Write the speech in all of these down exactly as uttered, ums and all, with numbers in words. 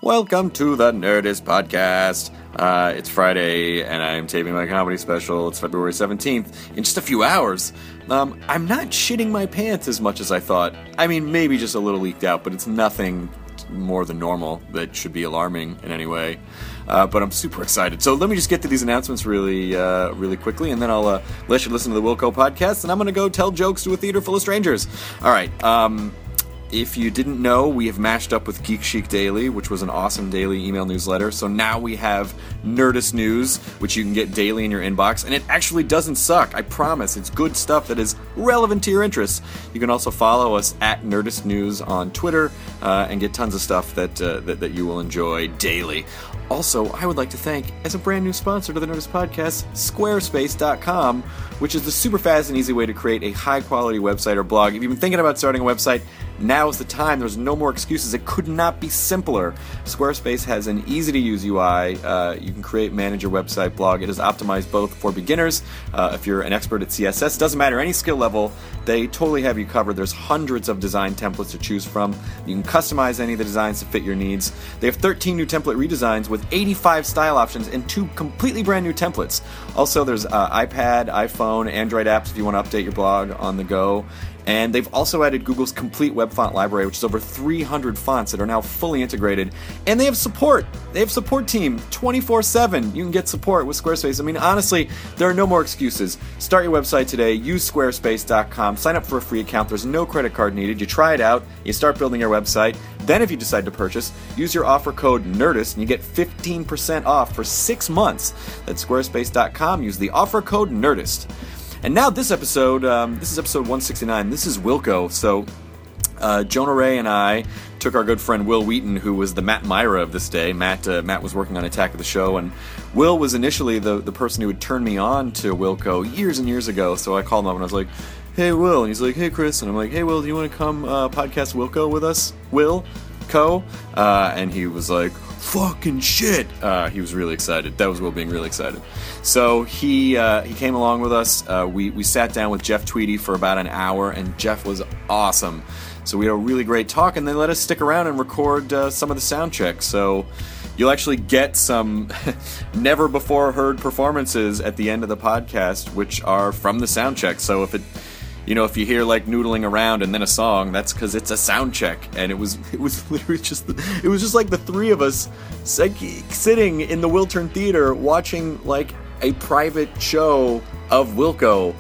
Welcome to the Nerdist Podcast. Uh, it's Friday, and I'm taping my comedy special. It's February seventeenth. In just a few hours, um, I'm not shitting my pants as much as I thought. I mean, maybe just a little leaked out, but it's nothing more than normal that should be alarming in any way. Uh, but I'm super excited. So let me just get to these announcements really uh, really quickly, and then I'll uh, let you listen to the Wilco podcast, and I'm going to go tell jokes to a theater full of strangers. All right. Um... If you didn't know, we have matched up with Geek Chic Daily, which was an awesome daily email newsletter. So now we have Nerdist News, which you can get daily in your inbox. And it actually doesn't suck, I promise. It's good stuff that is relevant to your interests. You can also follow us at Nerdist News on Twitter uh, and get tons of stuff that, uh, that that you will enjoy daily. Also, I would like to thank, as a brand new sponsor to the Nerdist Podcast, Squarespace dot com, which is the super fast and easy way to create a high-quality website or blog. If you've been thinking about starting a website, now is the time. There's no more excuses. It could not be simpler. Squarespace has an easy-to-use U I. Uh, you can create, manage your website, blog. It is optimized both for beginners. Uh, if you're an expert at C S S, doesn't matter, any skill level, they totally have you covered. There's hundreds of design templates to choose from. You can customize any of the designs to fit your needs. They have thirteen new template redesigns with eighty-five style options and two completely brand new templates. Also, there's uh, iPad, iPhone, Android apps if you want to update your blog on the go. And they've also added Google's complete web font library, which is over three hundred fonts that are now fully integrated. And they have support. They have support team twenty-four seven. You can get support with Squarespace. I mean, honestly, there are no more excuses. Start your website today. Use Squarespace dot com. Sign up for a free account. There's no credit card needed. You try it out. You start building your website. Then if you decide to purchase, use your offer code NERDIST and you get fifteen percent off for six months. That's Squarespace dot com. Use the offer code NERDIST. And now this episode, um, this is episode one sixty-nine. This is Wilco. So uh, Jonah Ray and I took our good friend Will Wheaton, who was the Matt Myra of this day. Matt uh, Matt was working on Attack of the Show, and Will was initially the, the person who would turn me on to Wilco years and years ago. So I called him up and I was like, hey, Will. And he's like, hey, Chris. And I'm like, hey, Will, do you want to come uh, podcast Wilco with us? Will? Co? Uh, and he was like, fucking shit. Uh, he was really excited. That was Will being really excited. So he uh, he came along with us. Uh, we, we sat down with Jeff Tweedy for about an hour, and Jeff was awesome. So we had a really great talk, and they let us stick around and record uh, some of the sound checks. So you'll actually get some never-before-heard performances at the end of the podcast, which are from the sound check. So if it... You know, if you hear like noodling around and then a song, that's because it's a sound check, and it was it was literally just it was just like the three of us like, sitting in the Wiltern Theater watching like a private show of Wilco.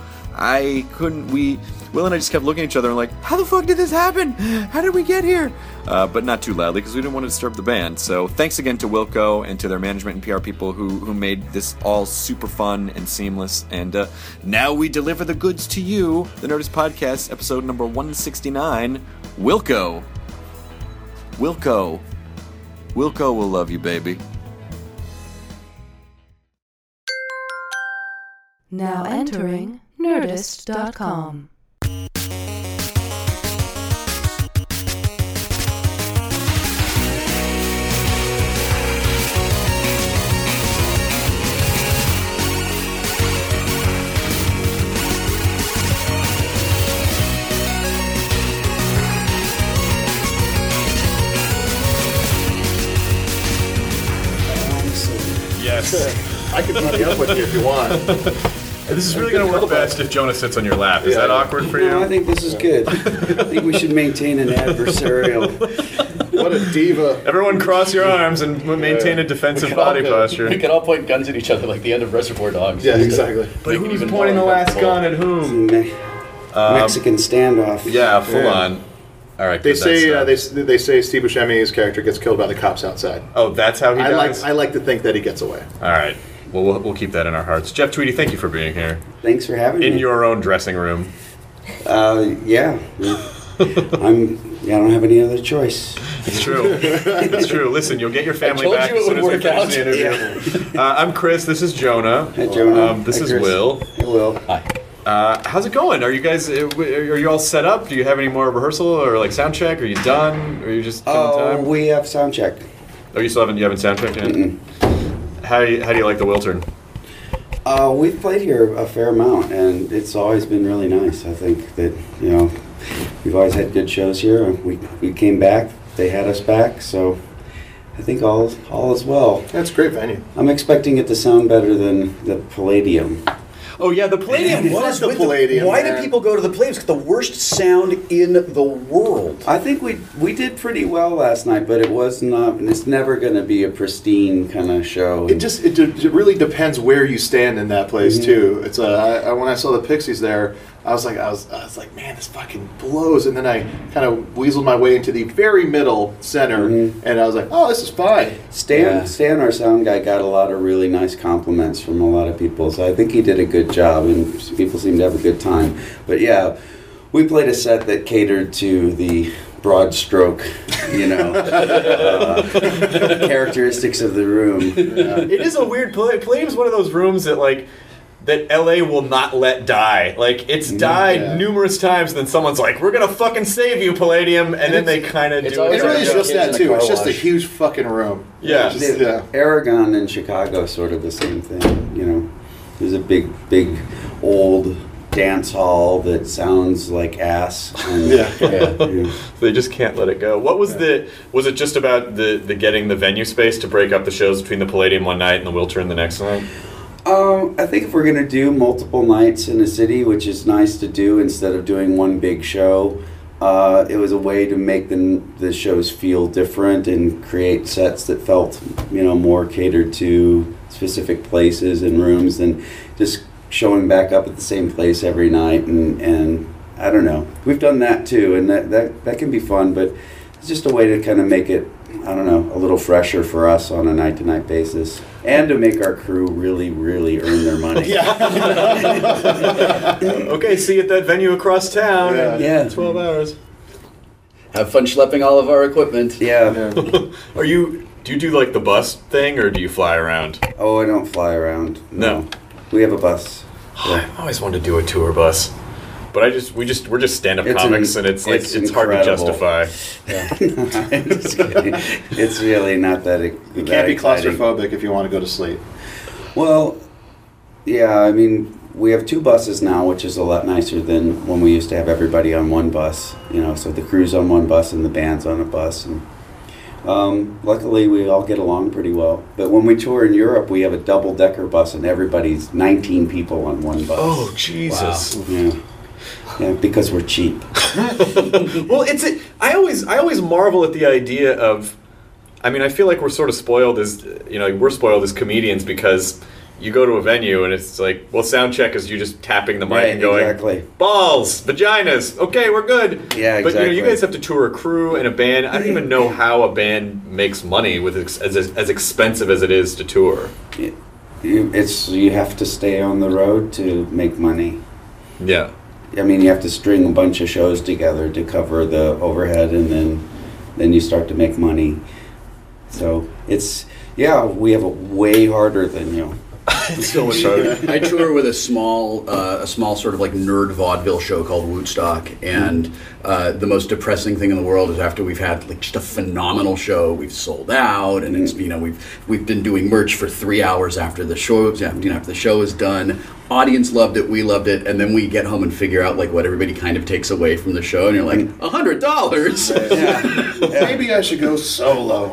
I couldn't. We Will and I just kept looking at each other and like, how the fuck did this happen? How did we get here? Uh, but not too loudly because we didn't want to disturb the band. So thanks again to Wilco and to their management and P R people who who made this all super fun and seamless. And uh, now we deliver the goods to you. The Nerdist Podcast, episode number one sixty-nine. Wilco. Wilco. Wilco will love you, baby. Now entering Nerdist dot com. Yes. I can buddy up with you if you want. This is really going to work best if Jonah sits on your lap. Is yeah, that awkward for you? No, I think this is good. I think we should maintain an adversarial. What a diva. Everyone cross your arms and maintain a defensive body all, posture. We can all point guns at each other like the end of Reservoir Dogs. Yeah, exactly. But who's pointing the last gun at whom? Me- um, Mexican standoff. Yeah, full yeah. on. All right. They say uh, they they say Steve Buscemi's character gets killed by the cops outside. Oh, that's how he I dies? like I like to think that he gets away. All right. Well, we'll, we'll keep that in our hearts. Jeff Tweedy, thank you for being here. Thanks for having in me. In your own dressing room. Uh, yeah. I'm. Yeah, I don't have any other choice. It's true. It's true. Listen, you'll get your family I told back you it as soon would as we work finish the interview. Yeah. uh, I'm Chris. This is Jonah. Hi, Jonah. Um, this Hi, is Chris. Will. Hey, Will. Hi. Uh, how's it going? Are you guys? Are you all set up? Do you have any more rehearsal or like sound check? Are you done? Or are you just killing Oh, time? we have sound check. Oh, you still haven't? You haven't sound checked yet? Mm-mm. How do you, how do you like the Wiltern? Uh, we've played here a fair amount, and it's always been really nice. I think that, you know, we've always had good shows here. We we came back, they had us back, so I I think all all is well. That's a great venue. I'm expecting it to sound better than the Palladium. Oh yeah, the Palladium What was is the with Palladium, why man? do people go to the Palladium? It's got the worst sound in the world. I think we we did pretty well last night, but it was not. And it's never going to be a pristine kind of show. It just it, de- it really depends where you stand in that place Mhm. too. It's uh, I, I, when I saw the Pixies there, I was like I was I was like man, this fucking blows. And then I kind of weaseled my way into the very middle center, Mhm. and I was like, oh, this is fine. Stan, Yeah. Stan, our sound guy, got a lot of really nice compliments from a lot of people. So I think he did a good job, and people seemed to have a good time. But yeah, we played a set that catered to the broad stroke, you know, uh, characteristics of the room. It is a weird play. Palladium's one of those rooms that like that L A will not let die. Like it's died Yeah. numerous times. Then someone's like, "We're gonna fucking save you, Palladium," and, then they kind of it's do always It it. really is like just kids that in a too. car It's just a wash. huge fucking room. Yeah. It's just- yeah. Aragon and Chicago, sort of the same thing. You know, there's a big, big, old dance hall that sounds like ass. And, Yeah. Yeah. you know, They just can't let it go. What was the? Was it just about the the getting the venue space to break up the shows between the Palladium one night and the Wiltern the next night? Um, I think if we're gonna do multiple nights in a city, which is nice to do instead of doing one big show, uh, it was a way to make the the shows feel different and create sets that felt, you know, more catered to specific places and rooms than just showing back up at the same place every night. And, and I don't know, we've done that too, and that that that can be fun, but it's just a way to kind of make it, I don't know, a little fresher for us on a night-to-night basis. And to make our crew really, really earn their money. Okay, see you at that venue across town. Yeah. in Yeah. twelve hours. Have fun schlepping all of our equipment. Yeah. Are you? Do you do like the bus thing, or do you fly around? Oh, I don't fly around. No. We have a bus. I always wanted to do a tour bus, but I just we just we're just stand-up It's comics, in- and it's like it's it's, hard to incredible. justify. I'm just kidding. It's really not that. ex- You that can't be exciting. claustrophobic if you want to go to sleep. Well, yeah. I mean, we have two buses now, which is a lot nicer than when we used to have everybody on one bus. You know, so the crew's on one bus and the band's on a bus, and um, luckily we all get along pretty well. But when we tour in Europe, we have a double-decker bus, and everybody's nineteen people on one bus. Oh Jesus! Yeah. Yeah, because we're cheap. Well, it's a, I always I always marvel at the idea of. I mean, I feel like we're sort of spoiled as you know we're spoiled as comedians because you go to a venue and it's like, well, sound check is you just tapping the mic Right, and going exactly. balls, vaginas. Okay, we're good. Yeah, But you know, you exactly. guys have to tour a crew and a band. I don't even know how a band makes money with ex- as as expensive as it is to tour. You, it's you have to stay on the road to make money. Yeah. I mean, you have to string a bunch of shows together to cover the overhead, and then then you start to make money. So it's yeah, we have it way harder than you. It's so much harder. I tour with a small, uh, a small sort of like nerd vaudeville show called Woodstock, and uh, the most depressing thing in the world is after we've had like just a phenomenal show, we've sold out, and it's you know we've we've been doing merch for three hours after the show, after, you know, after the show is done. Audience loved it, we loved it, and then we get home and figure out like what everybody kind of takes away from the show, and you're like a hundred dollars. Maybe I should go solo.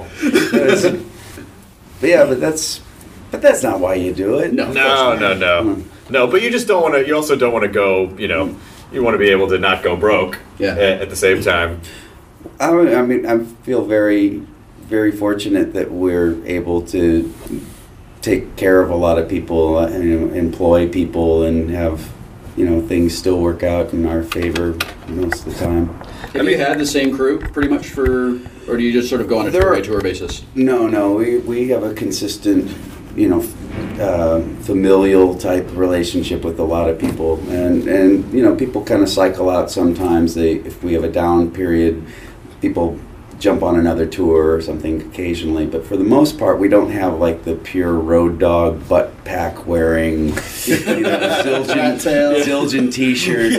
But yeah, but that's but that's not why you do it. No. No, no, no, no. But you just don't want to. You also don't want to go. You know, you want to be able to not go broke. Yeah. At, at the same time. I, I mean, I feel very, very fortunate that we're able to take care of a lot of people and employ people and have, you know, things still work out in our favor most of the time. Have you had the same crew pretty much for, or do you just sort of go on a There tour are- by tour basis? No, no, we we have a consistent, you know, uh, familial type relationship with a lot of people, and and you know, people kind of cycle out sometimes. They if we have a down period, people jump on another tour or something occasionally, but for the most part, we don't have like the pure road dog butt pack wearing, you know, Zildjian, Zildjian t-shirt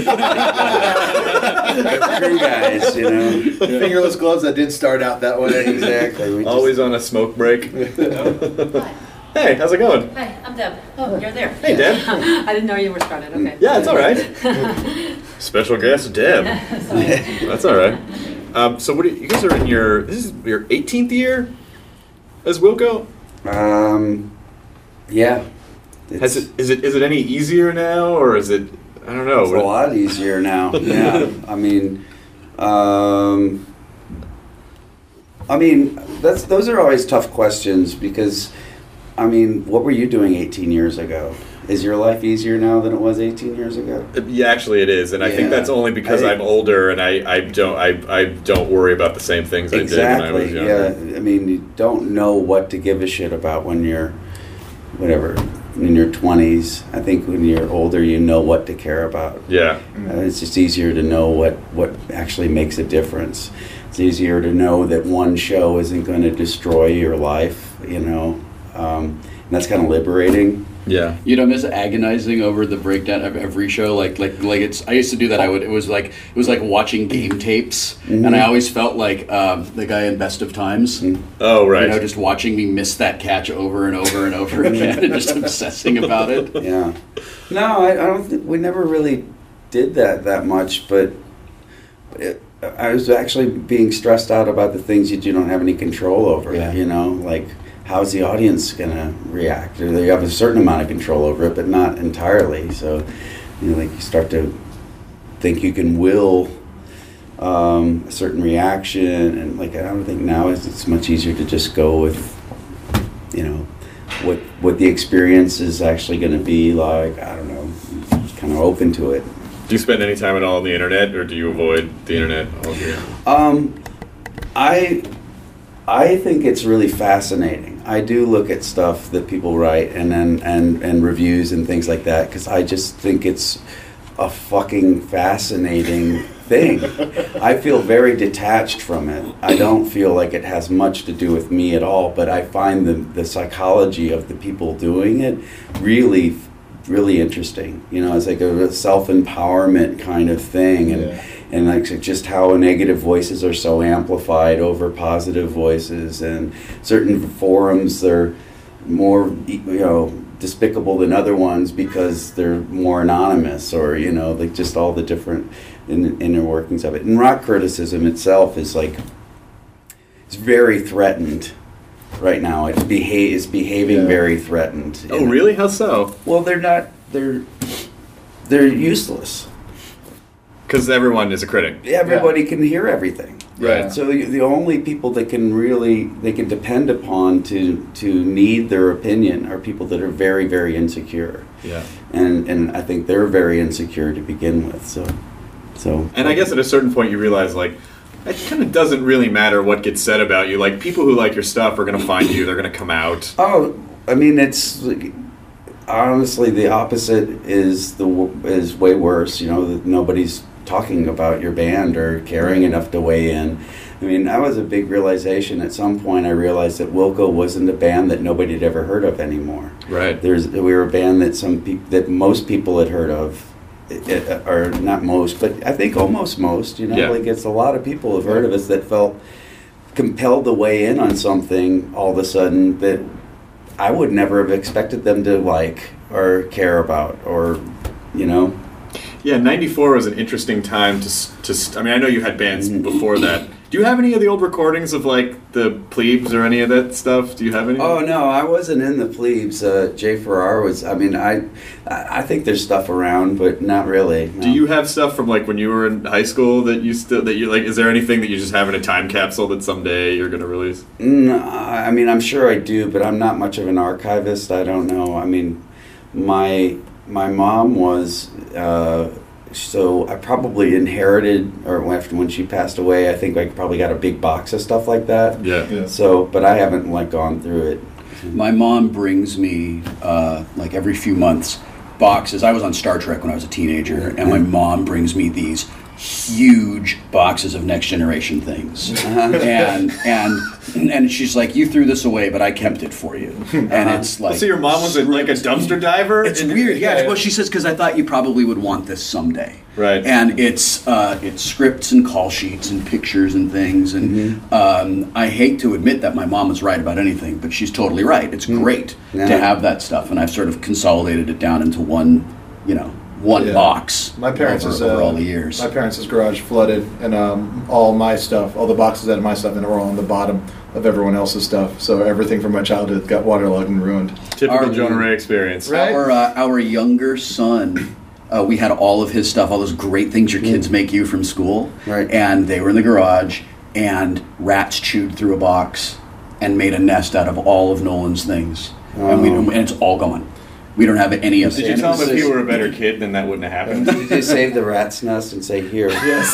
crew guys, you know. Fingerless gloves that did start out that way. Exactly. We just- Always on a smoke break. Hi. Hey, how's it going? Hi, I'm Deb. Oh, you're there. Hey, Deb. I didn't know you were started. Okay. Yeah, it's all right. Special guest, Deb. That's all right. Um, so, what do you, you guys are in your? This is your eighteenth year. as Wilco? Um, yeah. Has it is it is it any easier now, or is it? I don't know. It's a lot easier now. Yeah, I mean, um, I mean, that's those are always tough questions because, I mean, what were you doing eighteen years ago? Is your life easier now than it was eighteen years ago? Yeah, actually, it is, and I Yeah. think that's only because I- I'm older and I, I don't I, I don't worry about the same things I did when I was Exactly. younger. Yeah, I mean, you don't know what to give a shit about when you're, whatever, in your twenties. I think when you're older, you know what to care about. Yeah. Uh, it's just easier to know what, what actually makes a difference. It's easier to know that one show isn't going to destroy your life, you know. Um, and that's kind of liberating. Yeah. You don't miss agonizing over the breakdown of every show. Like, like, like it's. I used to do that. I would. It was like it was like watching game tapes, Mhm. and I always felt like um, the guy in Best of Times. Mhm. Oh, right. You know, just watching me miss that catch over and over and over again, and just obsessing about it. Yeah. No, I, I don't think we never really did that that much, but it, I was actually being stressed out about the things that you don't have any control over. Yeah. You know, like how's the audience going to react? Or they have a certain amount of control over it, but not entirely. So, you know, like you start to think you can will um, a certain reaction, and like I don't think now it's, it's much easier to just go with, you know, what what the experience is actually going to be like. I don't know, kind of open to it. Do you spend any time at all on the internet, or do you avoid the internet all year? Um, I I think it's really fascinating. I do look at stuff that people write and then and, and reviews and things like that because I just think it's a fucking fascinating thing. I feel very detached from it. I don't feel like it has much to do with me at all, but I find the the psychology of the people doing it really really interesting. You know, it's like a self-empowerment kind of thing, and Yeah. and like just how negative voices are so amplified over positive voices, and certain forums are more, you know, despicable than other ones because they're more anonymous, or you know, like just all the different in, inner workings of it. And rock criticism itself is like it's very threatened right now. It's beha- it's behaving Yeah. very threatened. Oh, really? How so? Well, they're not. They're they're useless. Because everyone is a critic. Everybody can hear everything. Right. So you- the only people that can really they can depend upon to to need their opinion are people that are very very insecure. Yeah. And and I think they're very insecure to begin with. So so. And I guess at a certain point you realize, like, it kind of doesn't really matter what gets said about you. Like, people who like your stuff are going to find you. They're going to come out. Oh, I mean, it's like, honestly the opposite is the w- is way worse. You know, that nobody's talking about your band or caring enough to weigh in. I mean, that was a big realization. At some point, I realized that Wilco wasn't a band that nobody had ever heard of anymore. Right. There's we were a band that some peop- that most people had heard of. It, it- or not most, but I think almost most. You know, Yeah. like it's a lot of people have heard of us that felt compelled to weigh in on something all of a sudden that I would never have expected them to like or care about, or you know. Yeah, ninety-four was an interesting time to, s- to s- I mean, I know you had bands before that. Do you have any of the old recordings of, like, the Plebes or any of that stuff? Do you have any? Oh no, I wasn't in the Plebes. Uh, Jay Farrar was. I mean, I, I I think there's stuff around, but not really. No. Do you have stuff from, like, when you were in high school that you still, that you, like, is there anything that you just have in a time capsule that someday you're going to release? No, I mean, I'm sure I do, but I'm not much of an archivist. I don't know. I mean, my my mom was. Uh, So I probably inherited, or after when she passed away, I think I probably got a big box of stuff like that. Yeah. Yeah. So, but I haven't like gone through it. My mom brings me, uh, like every few months, boxes. I was on Star Trek when I was a teenager, and my mom brings me these huge boxes of Next Generation things. and and and she's like, "You threw this away, but I kept it for you." And it's like, So your mom was a, like a dumpster diver? it's weird, yeah. Well, she says because I thought you probably would want this someday, Right. And it's uh, it's scripts and call sheets and pictures and things, and um, I hate to admit that my mom is right about anything, but she's totally right. It's great Yeah. to have that stuff, and I've sort of consolidated it down into one, you know, one Yeah. box. My parents' over, is, over uh, all the years. My parents' garage flooded, and um, all my stuff, all the boxes out of my stuff, and they were all on the bottom of everyone else's stuff. So everything from my childhood got waterlogged and ruined. Typical Our- Jonah Ray experience. Right. Our uh, our younger son, uh, we had all of his stuff, all those great things your kids make you from school, Right. and they were in the garage, and rats chewed through a box and made a nest out of all of Nolan's things, and we Oh. and it's all gone. We don't have any of Did you it. tell him if you were a better kid, then that wouldn't have happened? Did you save the rat's nest and say, here?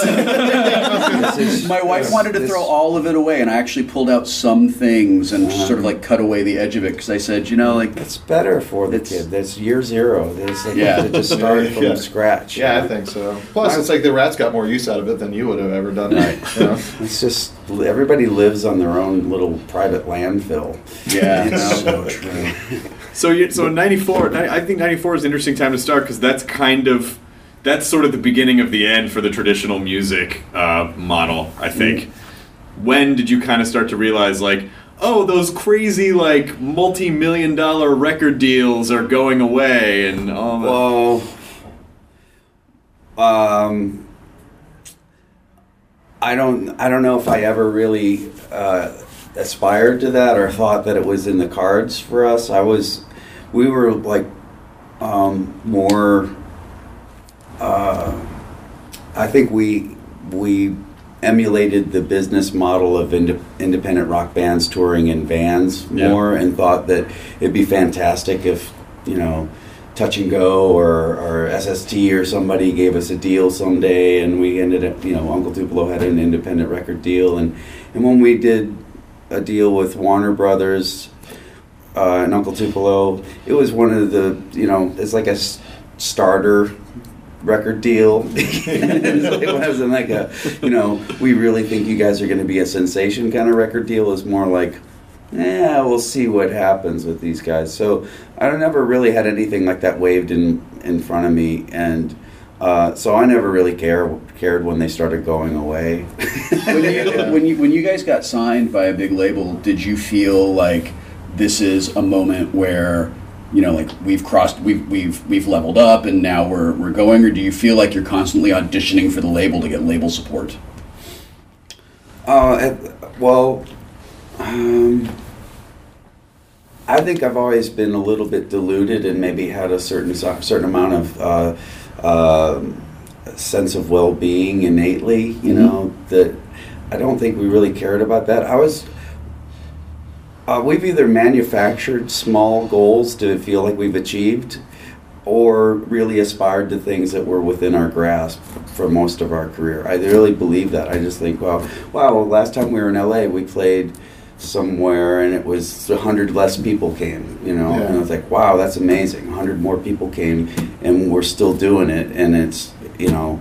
Yes. My wife wanted to This- throw all of it away, and I actually pulled out some things and Uh-huh. sort of like cut away the edge of it because I said, you know, like It's better for the It's- kid. That's year zero. It's like Yeah. to just start from Yeah. scratch. Yeah, I think so. Plus, it's like the rats got more use out of it than you would have ever done. Right. You know? It's just everybody lives on their own little private landfill. yeah, You know? so true. So, you, so ninety-four, I think ninety-four is an interesting time to start because that's kind of, that's sort of the beginning of the end for the traditional music uh, model, I think. When did you kind of start to realize, like, oh, those crazy, like, multi-million dollar record deals are going away and all that? Well, um, I don't. I don't know if I ever really uh, aspired to that or thought that it was in the cards for us. I was. We were like um, more. Uh, I think we we emulated the business model of ind- independent rock bands touring in vans Yeah. more, and thought that it'd be fantastic if, you know, Touch and Go or, or S S T or somebody gave us a deal someday, and we ended up, you know, Uncle Tupelo had an independent record deal, and, and when we did a deal with Warner Brothers uh, and Uncle Tupelo, it was one of the, you know, it's like a s- starter record deal. It wasn't like a, you know, we really think you guys are going to be a sensation kind of record deal. It was more like, yeah, we'll see what happens with these guys. So I never really had anything like that waved in in front of me, and uh, so I never really care, cared when they started going away. when, you, when you when you guys got signed by a big label, did you feel like this is a moment where, you know, like we've crossed, we've we've we've leveled up, and now we're we're going, or do you feel like you're constantly auditioning for the label to get label support? Uh, at- well, um, I think I've always been a little bit deluded and maybe had a certain certain amount of uh, uh, sense of well-being innately. You know, that I don't think we really cared about that. I was. Uh, we've either manufactured small goals to feel like we've achieved, or really aspired to things that were within our grasp for most of our career. I really believe that. I just think, well, wow, last time we were in L A, we played somewhere and it was a hundred less people came, you know, Yeah. and I was like, wow, that's amazing. A hundred more people came, and we're still doing it, and it's, you know,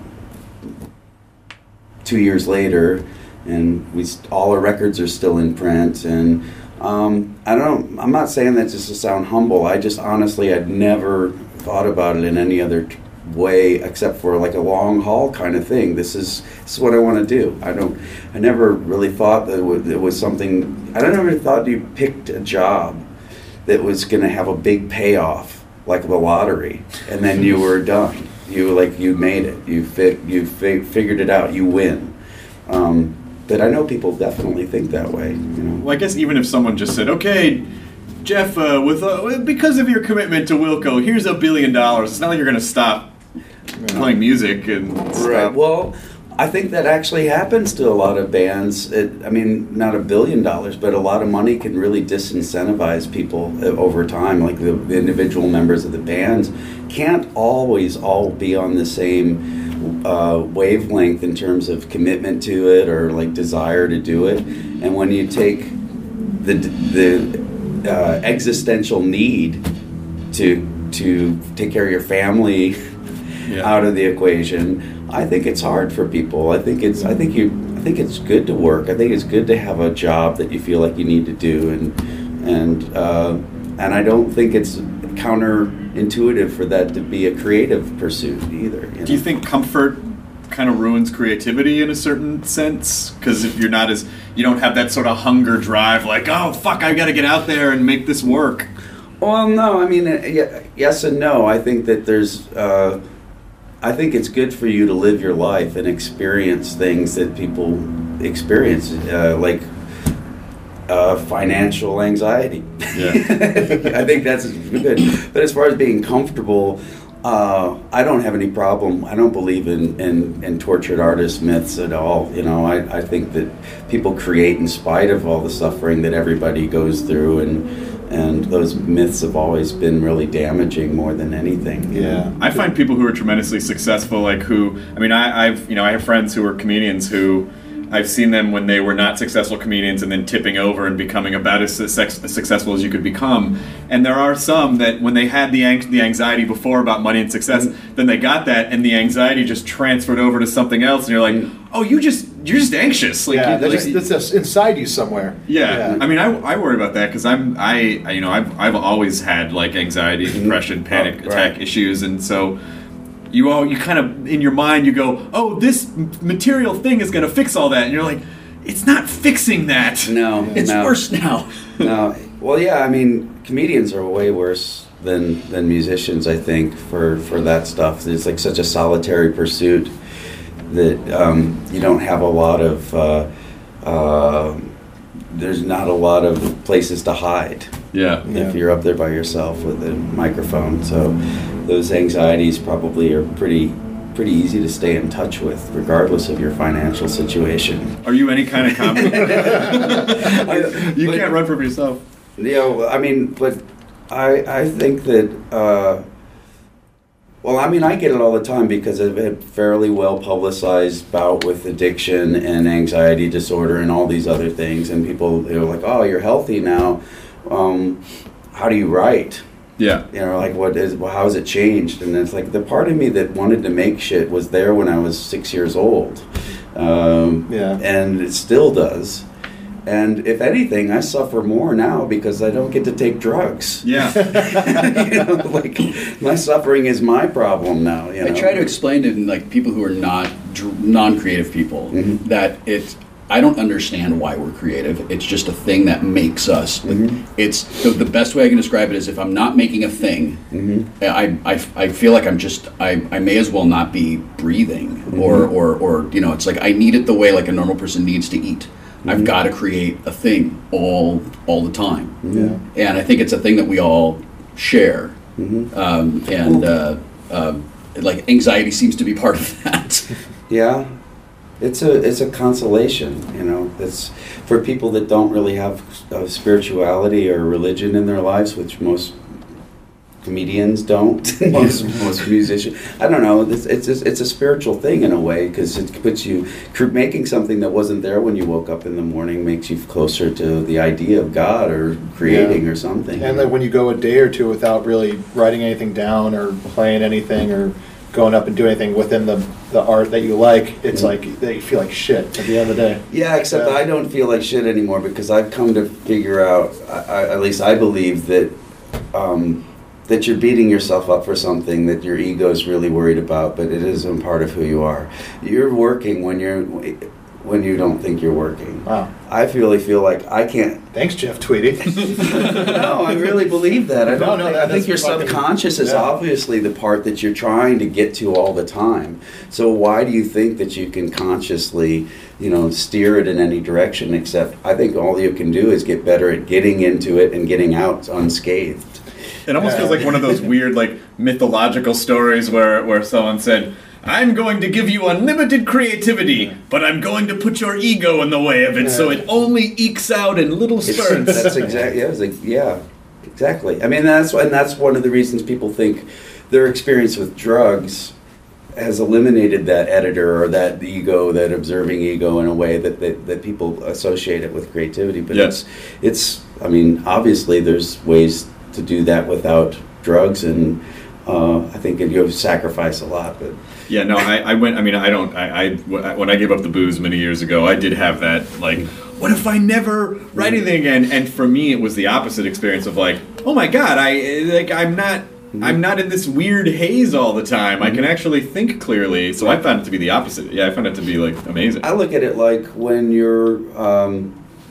two years later, and we st- all our records are still in print, and um, I don't. I'm not saying that just to sound humble. I just honestly, I'd never thought about it in any other t- way except for like a long haul kind of thing. This is this is what I want to do. I don't. I never really thought that it was, it was something. I don't ever thought you picked a job that was going to have a big payoff, like the lottery, and then you were done. You like you made it. You fi- you fi- figured it out. You win. Um, but I know people definitely think that way. You know. Well, I guess even if someone just said, okay, Jeff, uh, with uh, because of your commitment to Wilco, here's a billion dollars. It's not like you're going to stop playing music and Right. stuff. Well, I think that actually happens to a lot of bands. It, I mean, not a billion dollars, but a lot of money can really disincentivize people uh, over time. Like the, the individual members of the bands can't always all be on the same uh, wavelength in terms of commitment to it or like desire to do it. And when you take the the uh, existential need to to take care of your family Yeah. out of the equation, I think it's hard for people. I think it's I think you I think it's good to work. I think it's good to have a job that you feel like you need to do, and and uh, and I don't think it's counterintuitive for that to be a creative pursuit either. You know? Do you think comfort kind of ruins creativity in a certain sense? Because if you're not as, you don't have that sort of hunger drive, like, oh, fuck, I got to get out there and make this work. Well, no. I mean, uh, ye- yes and no. I think that there's uh, I think it's good for you to live your life and experience things that people experience, uh, like uh, financial anxiety. Yeah. I think that's good. But as far as being comfortable, uh, I don't have any problem. I don't believe in, in, in tortured artist myths at all. You know, I, I think that people create in spite of all the suffering that everybody goes through, and and those myths have always been really damaging more than anything. Yeah. I find people who are tremendously successful, like who, I mean, I, I've, you know, I have friends who are comedians who I've seen them when they were not successful comedians and then tipping over and becoming about as, su- as successful as you could become. And there are some that when they had the ang- the anxiety before about money and success, mm-hmm. then they got that and the anxiety just transferred over to something else, and you're like, mm-hmm. oh, you just you're just anxious. Like, yeah, you, that's, like, just, that's just inside you somewhere. Yeah. yeah. I mean, I, I worry about that because I'm I you know I've I've always had like anxiety, depression, panic oh, attack right. issues, and so. You all, you kind of, in your mind, you go, oh, this material thing is going to fix all that. And you're like, it's not fixing that. No. It's no. worse now. No. Well, yeah, I mean, comedians are way worse than than musicians, I think, for, for that stuff. It's like such a solitary pursuit that um, you don't have a lot of, uh, uh, there's not a lot of places to hide. Yeah. Yeah. If you're up there by yourself with a microphone. So those anxieties probably are pretty pretty easy to stay in touch with, regardless of your financial situation. Are you any kind of comedy? you But- can't run from yourself. You know, I mean, but I I think that, uh, well, I mean, I get it all the time because I've had fairly well publicized bout with addiction and anxiety disorder and all these other things, and people, they're like, oh, you're healthy now. Um, how do you write? Yeah. You know, like, what is, well, how has it changed? And it's like the part of me that wanted to make shit was there when I was six years old. Um, Yeah. And it still does. And if anything, I suffer more now because I don't get to take drugs. Yeah. You know, like, my suffering is my problem now, you know? I try to explain to like people who are not dr- non-creative people Mhm. that it's. I don't understand why we're creative. It's just a thing that makes us. Like, Mhm. It's the, the best way I can describe it is if I'm not making a thing, Mhm. I, I, I feel like I'm just I, I may as well not be breathing or, or or you know it's like I need it the way like a normal person needs to eat. I've got to create a thing all all the time, Yeah. and I think it's a thing that we all share. Mhm. Um, and uh, uh, like anxiety seems to be part of that. Yeah, it's a it's a consolation, you know. It's for people that don't really have uh, spirituality or religion in their lives, which most comedians don't. most most musicians, I don't know. It's it's a, it's a spiritual thing in a way because it puts you cr- making something that wasn't there when you woke up in the morning makes you closer to the idea of God or creating Yeah. or something. And then when you go a day or two without really writing anything down or playing anything or going up and doing anything within the, the art that you like, it's Mhm. like that you feel like shit at the end of the day. Yeah, except Yeah. I don't feel like shit anymore because I've come to figure out, I, I, at least I believe that um, that you're beating yourself up for something that your ego is really worried about, but it isn't part of who you are. You're working when you're when you don't think you're working. Wow. I really feel like I can't. Thanks, Jeff Tweedy. No, I really believe that. I don't No, no, think, that- I think that's your fucking- subconscious is yeah. obviously the part that you're trying to get to all the time. So why do you think that you can consciously, you know, steer it in any direction? Except I think all you can do is get better at getting into it and getting out unscathed. It almost Yeah. feels like one of those weird, like, mythological stories where, where someone said, I'm going to give you unlimited creativity, but I'm going to put your ego in the way of it, so Yeah. it only ekes out in little It's- spurts. That's exactly. Yeah, it's like, yeah, exactly. I mean, that's and that's one of the reasons people think their experience with drugs has eliminated that editor or that ego, that observing ego, in a way that that, that people associate it with creativity. But Yeah. it's it's. I mean, obviously, there's ways to do that without drugs, and uh, I think you have to sacrifice a lot. But Yeah, no, I, I went. I mean, I don't. I, I when I gave up the booze many years ago, I did have that. Like, what if I never write anything again? And for me, it was the opposite experience of like, oh my god, I like I'm not. I'm not in this weird haze all the time. I can actually think clearly. So I found it to be the opposite. Yeah, I found it to be like amazing. I look at it like when you're um,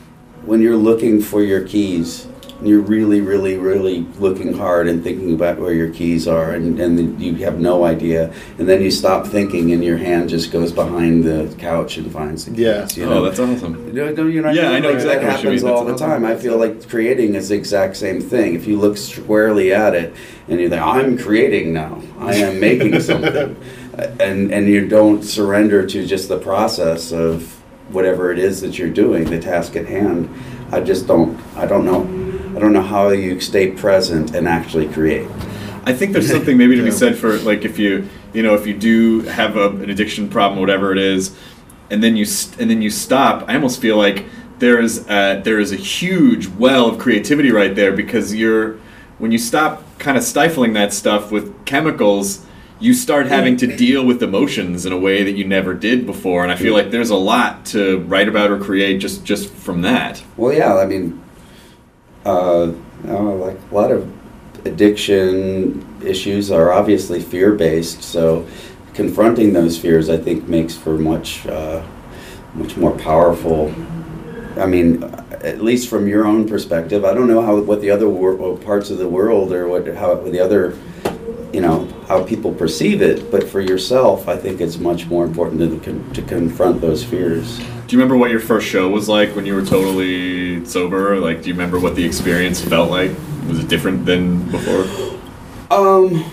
when you're looking for your keys, you're really, really, really looking hard and thinking about where your keys are, and, and you have no idea, and then you stop thinking, and your hand just goes behind the couch and finds the keys. Yeah. You know? Oh, that's awesome. You know, you know, Yeah, I know like, exactly that what you happens mean. all That's the time. I feel like creating is the exact same thing. If you look squarely at it and you think, I'm creating now, I am making something, and and you don't surrender to just the process of whatever it is that you're doing, the task at hand. I just don't. I don't know. I don't know how you stay present and actually create. I think there's something maybe to be said for, like, if you you know if you do have a, an addiction problem, whatever it is, and then you st- and then you stop. I almost feel like there is a, there is a huge well of creativity right there, because you're when you stop kind of stifling that stuff with chemicals, you start having to deal with emotions in a way that you never did before. And I feel like there's a lot to write about or create just just from that. Well, yeah. I mean, uh, you know, like a lot of addiction issues are obviously fear-based, so confronting those fears, I think, makes for much, uh, much more powerful. I mean, at least from your own perspective, I don't know how what the other wor- parts of the world or what how the other, you know, how people perceive it, but for yourself, I think it's much more important to con- to confront those fears. Do you remember what your first show was like when you were totally sober? Like, do you remember what the experience felt like? Was it different than before? Um.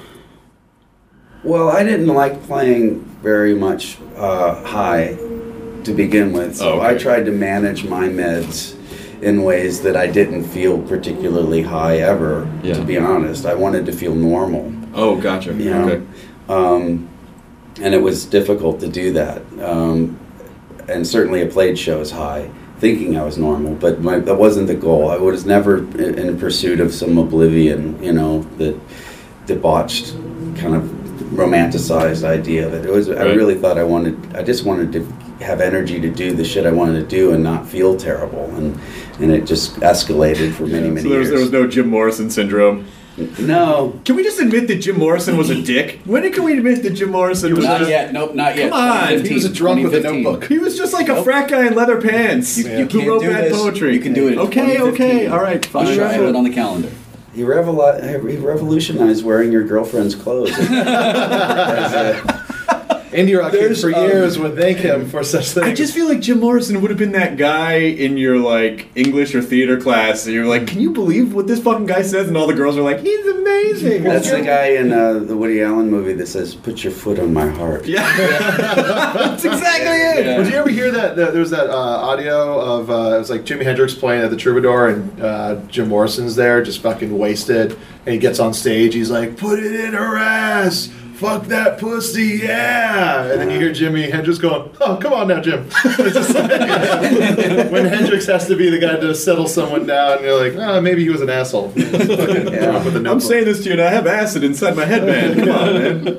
Well, I didn't like playing very much uh, high to begin with, so Oh, okay. I tried to manage my meds in ways that I didn't feel particularly high ever. Yeah. To be honest, I wanted to feel normal. Oh, gotcha. You know? Okay. Um, and it was difficult to do that. Um, and certainly I played shows high, thinking I was normal, but my, that wasn't the goal. I was never in, in pursuit of some oblivion, you know, that debauched kind of romanticized idea of it. It was. I Right. really thought I wanted. I just wanted to have energy to do the shit I wanted to do and not feel terrible, and and it just escalated for many many So there was, years. there was no Jim Morrison syndrome. No. Can we just admit that Jim Morrison was a dick? When can we admit that Jim Morrison was Not a... yet. Nope, not yet. Come on. twenty fifteen, He was a drunk with a twenty fifteen. notebook. He was just like a Nope. frat guy in leather pants You, you who can't wrote do bad this. poetry. You can do it in Okay, twenty fifteen. okay, all right, I'll fine. show- I have it on the calendar. He, revol- he revolutionized wearing your girlfriend's clothes. As a- Indie rock kids There's, for um, years would thank him for such things. I just feel like Jim Morrison would have been that guy in your, like, English or theater class, and you're like, can you believe what this fucking guy says? And all the girls are like, he's amazing. That's the guy in uh, the Woody Allen movie that says, "Put your foot on my heart." Yeah. That's exactly it. Yeah. Did you ever hear that? that there was that uh, audio of uh, it was like Jimi Hendrix playing at the Troubadour, and uh, Jim Morrison's there, just fucking wasted, and he gets on stage. He's like, "Put it in her ass, fuck that pussy, yeah!" And then you hear Jimi Hendrix going, "Oh, come on now, Jim." It's just like, when Hendrix has to be the guy to settle someone down, and you're like, "Oh, maybe he was an asshole." Fucking Yeah. drunk with a I'm notebook. saying this to you, and I have acid inside my headband. Come on, man.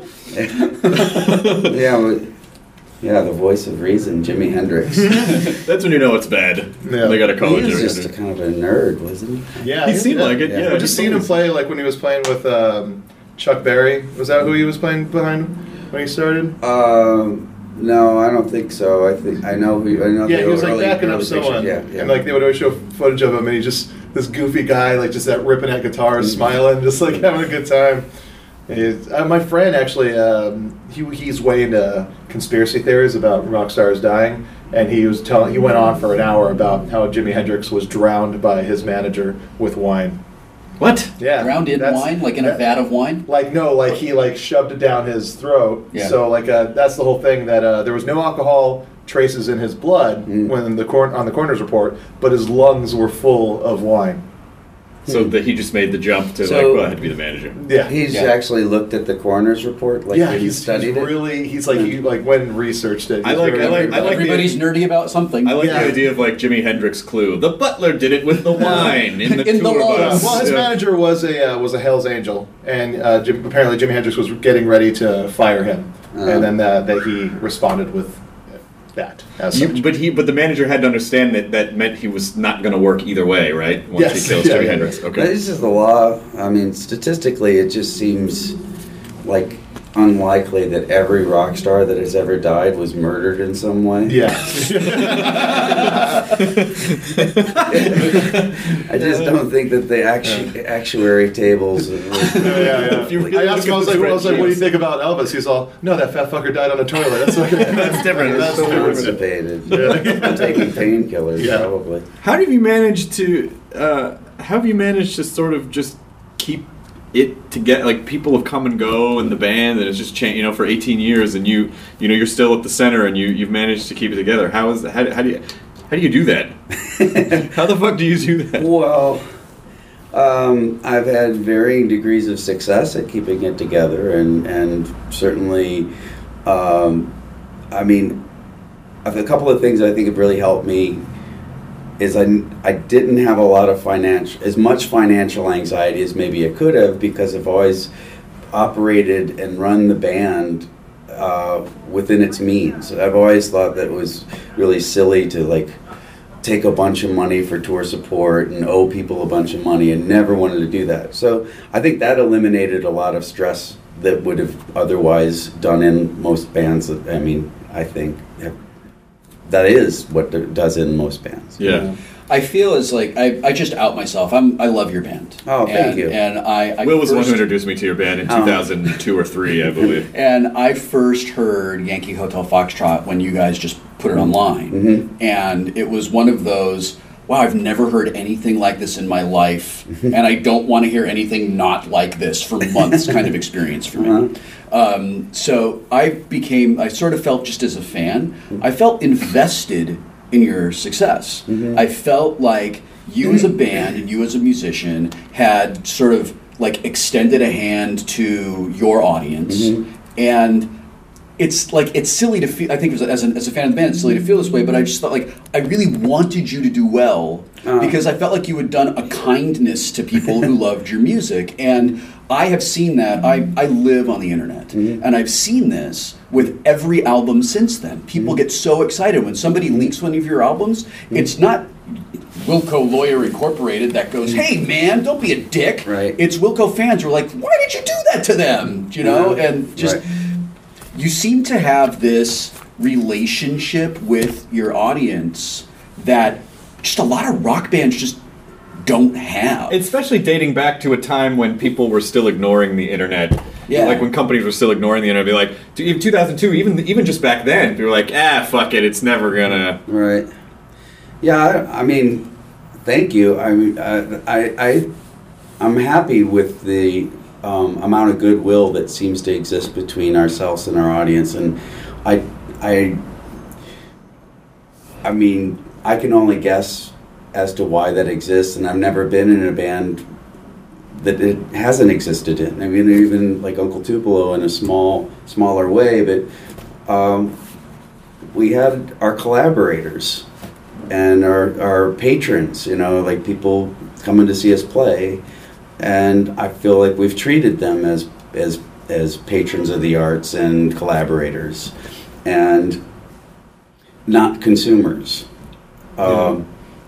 Yeah, but, yeah, the voice of reason, Jimi Hendrix. That's when you know it's bad. Yeah. They got to call He it was Jimi just a Hendrix. kind of a nerd, wasn't he? Yeah, He seemed like it, yeah. yeah. I just seen him play like when he was playing with um, Chuck Berry. Was that who he was playing behind when he started? Um, no, I don't think so. I think I know. Who, I know. Yeah, the he was like early- backing up early someone. pictures. Yeah, yeah. And like they would always show footage of him, and he just this goofy guy, like just that ripping at guitars, Mm-hmm. smiling, just like having a good time. And he's- uh, my friend actually, um, he he's way into conspiracy theories about rock stars dying, and he was telling he went on for an hour about how Jimi Hendrix was drowned by his manager with wine. What? Yeah, Drowned in that's- wine, like in a that- vat of wine. Like no, like he like shoved it down his throat. Yeah. So like uh, that's the whole thing that uh, there was no alcohol traces in his blood Mm. when the cor- on the coroner's report, but his lungs were full of wine. So that he just made the jump to, So- like, well, I had to be the manager. Yeah, He's Yeah. actually looked at the coroner's report. Like yeah. he He's, studied he's it. really he's like he like went and researched it. I He's like- very- I like- I like- Everybody's nerdy about something. I like Yeah. the idea of, like, Jimi Hendrix clue. The butler did it with the wine in the In the tour lungs. bus. Well, his Yeah. manager was a uh, was a Hell's Angel, and uh, Jim, apparently Jimi Hendrix was getting ready to fire him, Uh-huh. and then uh, that he responded with that. As You- such. but he, but the manager had to understand that that meant he was not going to work either way, right? Once Yes. he kills Yeah, Jimi yeah, Hendrix. yeah. Okay. This is the law. I mean, statistically, it just seems like unlikely that every rock star that has ever died was murdered in some way. Yeah. I just don't think that the actu- actuary tables. Are yeah, yeah, yeah. I asked him, I was like, I was like, what do you think about Elvis? He's all, no, that fat fucker died on a toilet. That's, like, that's different. That's so different. constipated. Yeah. I'm taking painkillers, Yeah. probably. How have you managed to? Uh, how have you managed to sort of just keep it to get like people have come and go in the band and it's just changed, you know, for eighteen years, and you you know you're still at the center and you you've managed to keep it together. How is how, how do you how do you do that? How the fuck do you do that? Well, um, I've had varying degrees of success at keeping it together, and and certainly, um, I mean, a couple of things I think have really helped me is I, I didn't have a lot of financial, as much financial anxiety as maybe I could have, because I've always operated and run the band uh, within its means. I've always thought that it was really silly to like take a bunch of money for tour support and owe people a bunch of money, and never wanted to do that. So I think that eliminated a lot of stress that would have otherwise done in most bands. That, I mean, I think have, that is what it does in most bands. Yeah. I feel as like I, I just out myself. I'm I love your band. Oh, thank and, you. And I, I Will was the one first, who introduced me to your band in Oh. two thousand two or three, I believe. And I first heard Yankee Hotel Foxtrot when you guys just put it online, Mhm. and it was one of those. Wow, I've never heard anything like this in my life, and I don't want to hear anything not like this for months kind of experience for me. Uh-huh. Um, so I became, I sort of felt just as a fan, I felt invested in your success. Mhm. I felt like you as a band and you as a musician had sort of like extended a hand to your audience. Mhm. And it's like, it's silly to feel, I think as a, as a, as a fan of the band, it's silly to feel this way, but I just thought like, I really wanted you to do well Uh. because I felt like you had done a kindness to people who loved your music. And I have seen that. I, I live on the internet, Mhm. and I've seen this with every album since then. People get so excited when somebody leaks one of your albums. It's not Wilco Lawyer Incorporated that goes, "Hey man, don't be a dick." Right. It's Wilco fans who are like, "Why did you do that to them?" You know, Yeah. and just Right. you seem to have this relationship with your audience that just a lot of rock bands just don't have. Especially dating back to a time when people were still ignoring the internet. Yeah. Like when companies were still ignoring the internet. Be like, dude, two thousand two, even even just back then, people were like, ah, fuck it, it's never gonna. Right. Yeah, I, I mean, thank you. I mean, I, I, I I'm happy with the um, amount of goodwill that seems to exist between ourselves and our audience, and I, I, I mean, I can only guess as to why that exists, and I've never been in a band that it hasn't existed in. I mean, even like Uncle Tupelo in a small, smaller way, but um, we had our collaborators and our, our patrons, you know, like people coming to see us play, and I feel like we've treated them as as as patrons of the arts and collaborators, and not consumers. Yeah. Um,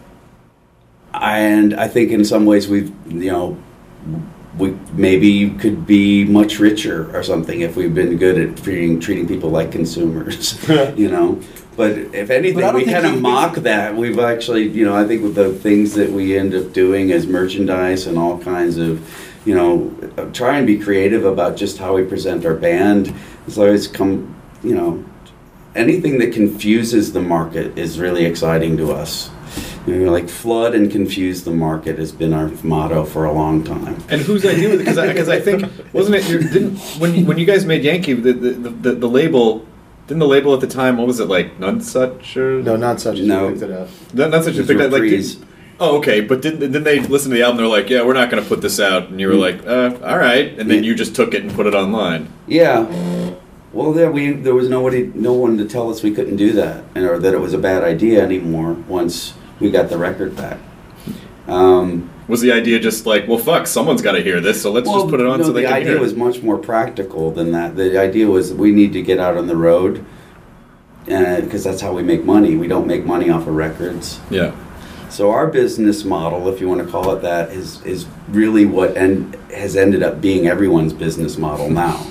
and I think in some ways we've, you know, we maybe could be much richer or something if we've been good at treating treating people like consumers, you know. But if anything, But I don't we think kind of you- mock that. We've actually, you know, I think with the things that we end up doing as merchandise and all kinds of, you know, try and be creative about just how we present our band. It's always come, you know, anything that confuses the market is really exciting to us. You know, like flood and confuse the market has been our motto for a long time. And whose idea was it? Because I, 'cause I think wasn't it your, didn't when you, when you guys made Yankee the the, the the label didn't the label at the time, what was it, like None Such or No, not such. No. I picked it up. None, None Such It was picked that, like, Reprise. did- oh, okay, but didn't didn't they listen to the album? They're like, yeah, we're not going to put this out, and you were like, uh, all right, and then Yeah. you just took it and put it online. Yeah. Well, there we there was nobody, no one to tell us we couldn't do that, and, or that it was a bad idea anymore. Once we got the record back. Um, Was the idea just like, well, fuck, someone's got to hear this, so let's well, just put it on no, so they the can idea hear it. was much more practical than that. The idea was we need to get out on the road, because that's how we make money. We don't make money off of records. Yeah. So our business model, if you want to call it that, is is really what end, has ended up being everyone's business model now.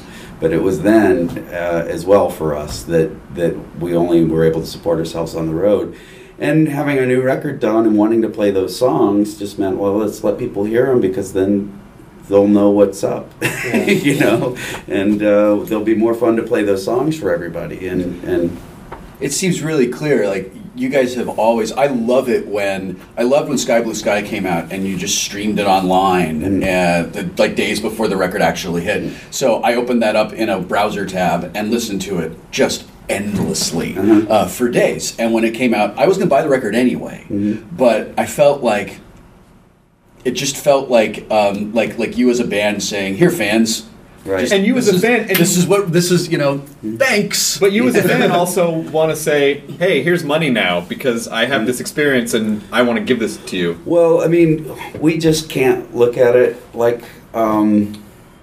But it was then uh, as well for us that, that we only were able to support ourselves on the road. And having a new record done and wanting to play those songs just meant, well, let's let people hear them because then they'll know what's up, yeah. you know, and uh, they'll be more fun to play those songs for everybody. And, and it seems really clear, like, you guys have always, I love it when, I loved when Sky Blue Sky came out and you just streamed it online, and, uh, the, like days before the record actually hit. So I opened that up in a browser tab and listened to it just endlessly uh-huh. uh, for days. And when it came out, I was going to buy the record anyway, mm-hmm. but I felt like, it just felt like, um, like, like you as a band saying, here fans, right. Just, and you as a is, fan, and this is what this is. You know, thanks. But you as a fan also want to say, "Hey, here's money now because I have this experience and I want to give this to you." Well, I mean, we just can't look at it like um,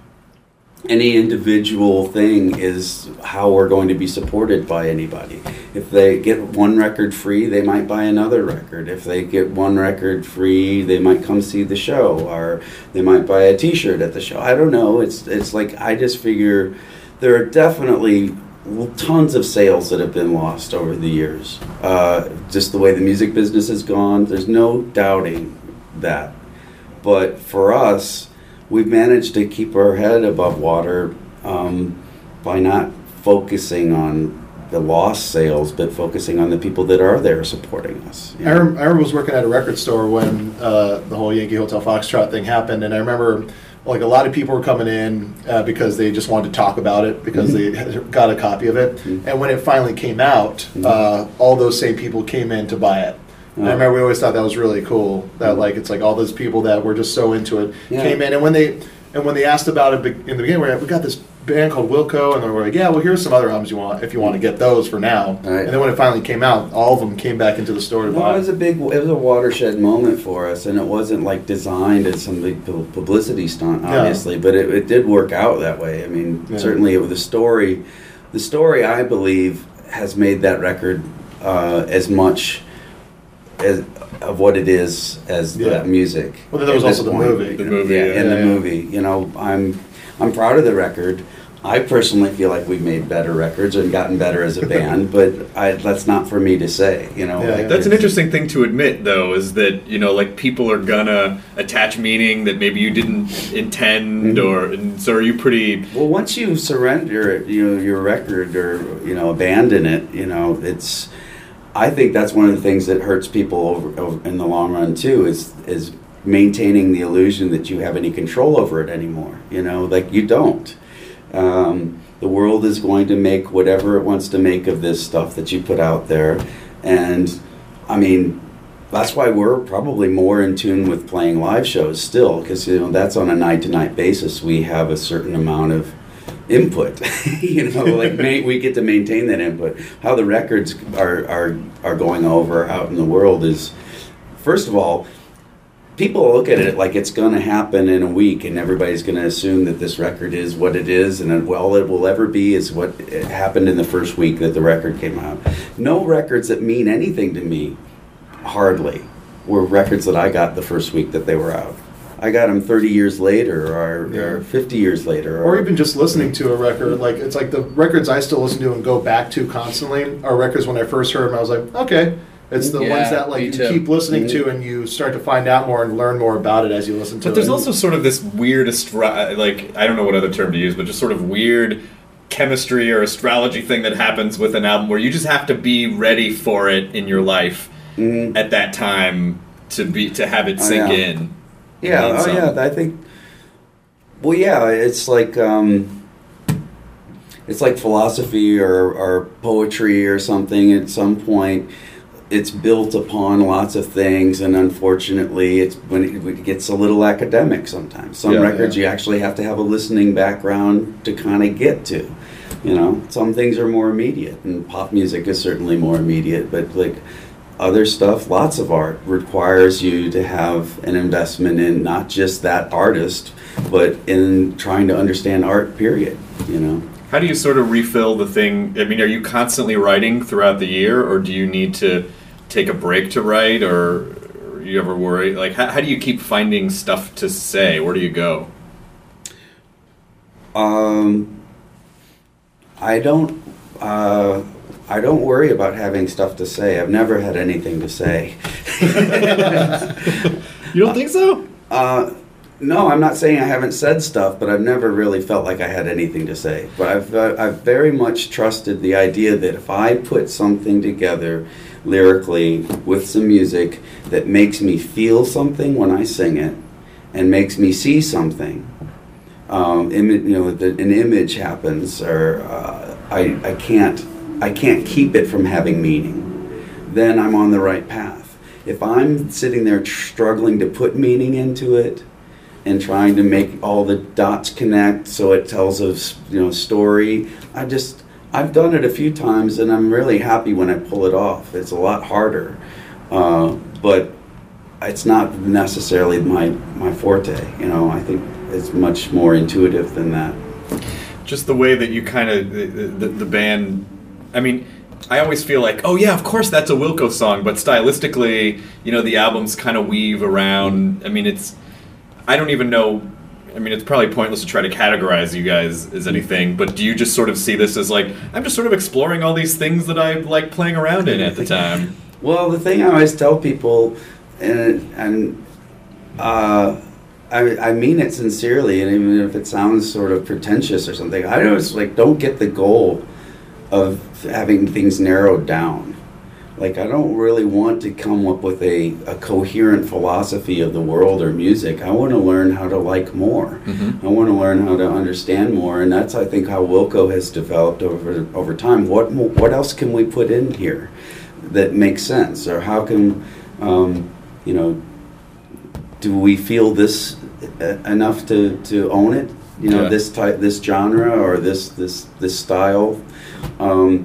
any individual thing is how we're going to be supported by anybody. If they get one record free, they might buy another record. If they get one record free, they might come see the show, or they might buy a T-shirt at the show. I don't know. It's it's like I just figure there are definitely tons of sales that have been lost over the years. Uh, just the way the music business has gone, there's no doubting that. But for us, we've managed to keep our head above water um, by not focusing on the lost sales, but focusing on the people that are there supporting us. I, rem- I was working at a record store when uh, the whole Yankee Hotel Foxtrot thing happened, and I remember like a lot of people were coming in uh, because they just wanted to talk about it because mm-hmm. they had got a copy of it. Mm-hmm. And when it finally came out, mm-hmm. uh, all those same people came in to buy it. And I remember we always thought that was really cool. That like it's like all those people that were just so into it yeah. came in, and when they and when they asked about it in the beginning, we're like, we got this band called Wilco, and they were like, yeah, well, here's some other albums you want if you want to get those for now. Right. And then when it finally came out, all of them came back into the store to no, buy. It was a big, it was a watershed moment for us, and it wasn't like designed as some big publicity stunt, obviously, yeah. but it, it did work out that way. I mean, yeah. certainly it was the story. The story, I believe, has made that record uh, as much as of what it is as yeah. the music. Well, then there was also the point. movie. The movie, yeah, yeah. and yeah, the yeah. movie. You know, I'm I'm proud of the record. I personally feel like we've made better records and gotten better as a band, but I, that's not for me to say. You know, yeah, like that's an interesting thing to admit, though, is that you know, like people are gonna attach meaning that maybe you didn't intend, mm-hmm. or and so are you pretty? Well, once you surrender, you know, your record or you know, abandon it, you know, it's. I think that's one of the things that hurts people over, over in the long run too. Is is maintaining the illusion that you have any control over it anymore. You know, like you don't. Um, the world is going to make whatever it wants to make of this stuff that you put out there, and I mean, that's why we're probably more in tune with playing live shows still, because you know that's on a night to night basis. We have a certain amount of input, you know, like ma- we get to maintain that input. How the records are, are are going over out in the world is, first of all, people look at it like it's going to happen in a week, and everybody's going to assume that this record is what it is, and all it will ever be is what happened in the first week that the record came out. No records that mean anything to me, hardly, were records that I got the first week that they were out. I got them thirty years later, or, yeah. or fifty years later, or, or even just listening to a record. Like it's like the records I still listen to and go back to constantly are records when I first heard them. I was like, okay, it's the yeah, ones that like you too. keep listening mm-hmm. to and you start to find out more and learn more about it as you listen to it. But there's also sort of this weird astro- like I don't know what other term to use, but just sort of weird chemistry or astrology thing that happens with an album where you just have to be ready for it in your life mm-hmm. at that time to be to have it sink oh, yeah. in. Yeah, oh yeah, I think, well yeah, it's like, um, it's like philosophy or, or poetry or something. At some point, it's built upon lots of things, and unfortunately, it's when it, it gets a little academic sometimes. Some yeah, records yeah. you actually have to have a listening background to kind of get to, you know. Some things are more immediate, and pop music is certainly more immediate, but like, other stuff, lots of art requires you to have an investment in not just that artist, but in trying to understand art, period, you know. How do you sort of refill the thing? I mean, are you constantly writing throughout the year, or do you need to take a break to write, or, or you ever worry? Like, how, how do you keep finding stuff to say? Where do you go? Um, I don't. Uh, I don't worry about having stuff to say. I've never had anything to say. You don't think so? Uh, no, I'm not saying I haven't said stuff, but I've never really felt like I had anything to say. But I've uh, I've very much trusted the idea that if I put something together lyrically with some music that makes me feel something when I sing it, and makes me see something, um, imi- you know, the, an image happens, or uh, I I can't I can't keep it from having meaning, then I'm on the right path. If I'm sitting there tr- struggling to put meaning into it, and trying to make all the dots connect so it tells a s- you know story, I just I've done it a few times, and I'm really happy when I pull it off. It's a lot harder, uh, but it's not necessarily my my forte. You know, I think it's much more intuitive than that. Just the way that you kind of the, the, the band. I mean, I always feel like, oh yeah, of course that's a Wilco song, but stylistically, you know, the albums kind of weave around. I mean, it's. I don't even know. I mean, it's probably pointless to try to categorize you guys as anything, but do you just sort of see this as like, I'm just sort of exploring all these things that I like playing around in at the time? Well, the thing I always tell people, and and uh, I I mean it sincerely, and even if it sounds sort of pretentious or something, I always like don't get the goal of having things narrowed down. Like, I don't really want to come up with a, a coherent philosophy of the world or music. I want to learn how to like more. Mm-hmm. I want to learn how to understand more, and that's, I think, how Wilco has developed over over time. What mo- what else can we put in here that makes sense? Or how can, um, you know, do we feel this uh, enough to, to own it? You know, Yeah. this type, this genre, or this this this style. Um,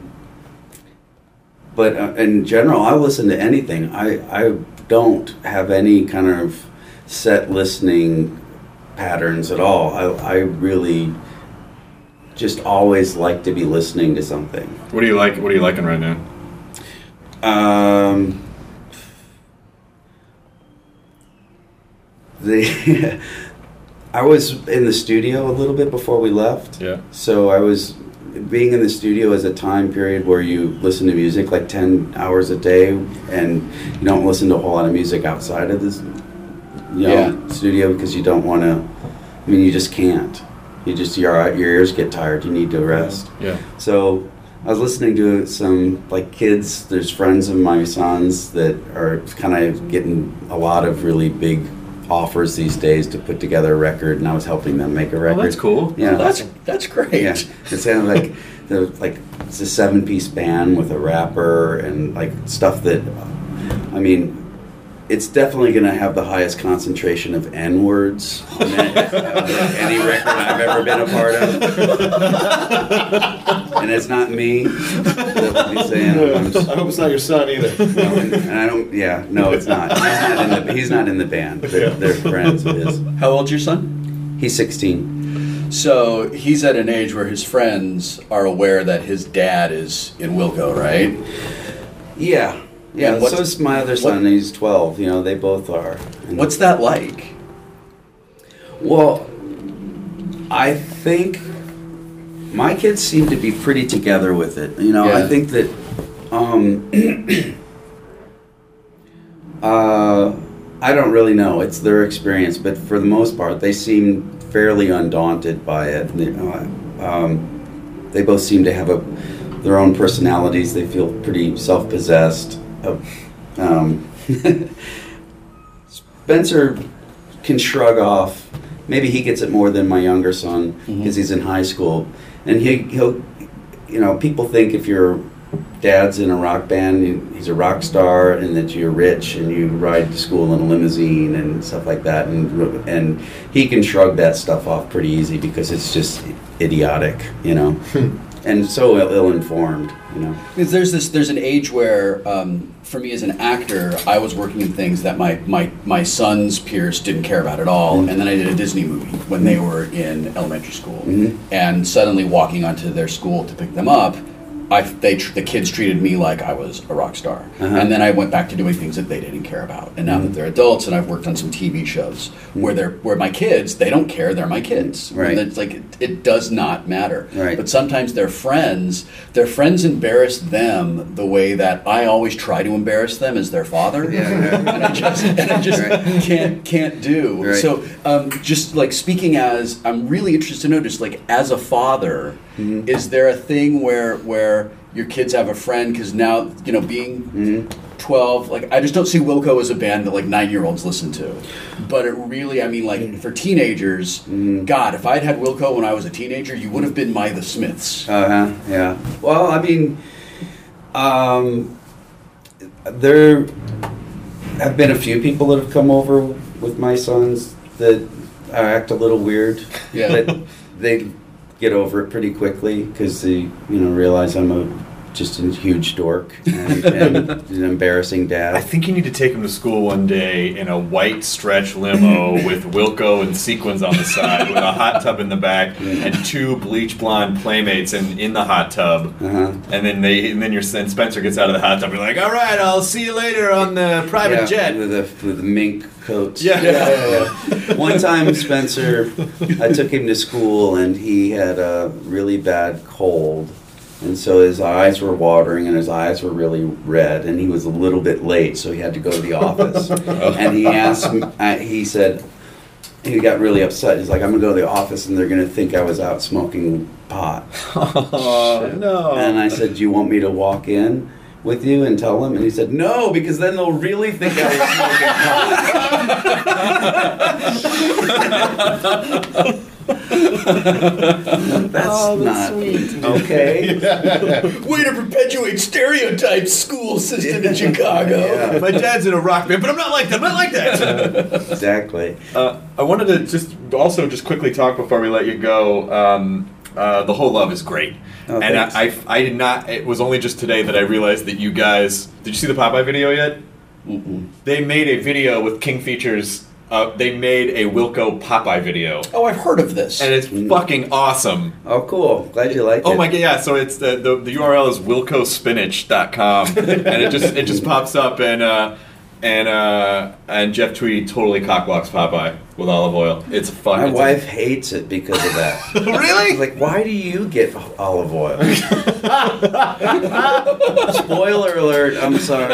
But uh, in general, I listen to anything. I, I don't have any kind of set listening patterns at all. I, I really just always like to be listening to something. What do you like? What are you liking right now? Um, the I was in the studio a little bit before we left. Yeah. So I was being in the studio is a time period where you listen to music like ten hours a day, and you don't listen to a whole lot of music outside of this you know, Yeah. studio because you don't want to. I mean, you just can't. You just your your ears get tired. You need to rest. Yeah. So I was listening to some like kids. There's friends of my sons that are kind of getting a lot of really big offers these days to put together a record, and I was helping them make a record. Oh, that's cool. Yeah, Oh, that's that's great. yeah. It sounded like the like it's a seven piece band with a rapper and like stuff that, I mean, it's definitely going to have the highest concentration of N words on any record I've ever been a part of, and it's not me that would be saying. I'm just, I hope it's not your son either. no, and, and I don't. Yeah, no, it's not. He's not in the. He's not in the band. They're, they're friends of his. How old's your son? He's sixteen. So he's at an age where his friends are aware that his dad is in Wilco, right? Yeah, yeah. And what's- So is my other son. He's twelve. You know, they both are. And What's that like? Well, I think my kids seem to be pretty together with it. You know, Yeah. I think that. Um, uh, I don't really know. It's their experience, but for the most part, they seem fairly undaunted by it. You know, um, they both seem to have a their own personalities. They feel pretty self-possessed. Uh, um, Spencer can shrug off. Maybe he gets it more than my younger son because Mhm. he's in high school, and he he'll, you know, people think if your dad's in a rock band, you- he's a rock star, and that you're rich and you ride to school in a limousine and stuff like that, and and he can shrug that stuff off pretty easy because it's just idiotic, you know, and so ill- ill-informed, you know. Because there's this, there's an age where, um, for me as an actor, I was working in things that my my my son's peers didn't care about at all, and then I did a Disney movie when they were in elementary school, Mhm. and suddenly walking onto their school to pick them up, I they tr- the kids treated me like I was a rock star, Uh-huh. and then I went back to doing things that they didn't care about. And now that they're adults, and I've worked on some T V shows where they're where my kids, they don't care, they're my kids. Right. And it's like it, it does not matter. Right. But sometimes their friends, their friends embarrass them the way that I always try to embarrass them as their father. Yeah, yeah. and I just and I just Right. can't can't do. Right. So um, just like speaking as, I'm really interested to know, just like as a father, Mm-hmm. is there a thing where where your kids have a friend? Because now, you know, being Mm-hmm. twelve, like I just don't see Wilco as a band that like nine year olds listen to. But it really, I mean, like Mm-hmm. for teenagers, God, if I'd had Wilco when I was a teenager, you would have been my The Smiths. Uh huh. Yeah. Well, I mean, um, there have been a few people that have come over with my sons that act a little weird. Yeah. But they get over it pretty quickly because they, you know, realize I'm a just a huge dork and, and an embarrassing dad. I think you need to take him to school one day in a white stretch limo with Wilco and sequins on the side, with a hot tub in the back, and two bleach blonde playmates in, in the hot tub. Uh-huh. And then they, and then your and Spencer gets out of the hot tub. And you're like, all right, I'll see you later on the private Yeah, jet. with the with the mink coats. Yeah. yeah, yeah, yeah. One time, Spencer, I took him to school, and he had a really bad cold, and so his eyes were watering, and his eyes were really red, and he was a little bit late, so he had to go to the office. And he asked me, uh, he said, he got really upset. He's like, I'm gonna go to the office, and they're gonna think I was out smoking pot. Oh, no. And I said, do you want me to walk in with you and tell them? And he said, no, because then they'll really think I was smoking pot. That's, Oh, that's not sweet. okay. Way to perpetuate stereotypes, school system in Chicago. Yeah. My dad's in a rock band, but I'm not like that. I'm not like that. Exactly. Uh, I wanted to just also just quickly talk before we let you go. Um, uh, the Whole Love is great, Oh, and I, thanks. I I did not. It was only just today that I realized that you guys. Did you see the Popeye video yet? Mm-mm. They made a video with King Features. Uh, they made a Wilco Popeye video, Oh, I've heard of this. and it's Mm. fucking awesome. Oh, cool. Glad you like it. Oh my god! Yeah, so it's the the, the U R L is wilco spinach dot com, and it just it just pops up, and uh, and uh, and Jeff Tweedy totally cockblocks Popeye with olive oil. It's fun. My It's wife hates it because of that. a, really? She's like, why do you get olive oil? Spoiler alert, I'm sorry.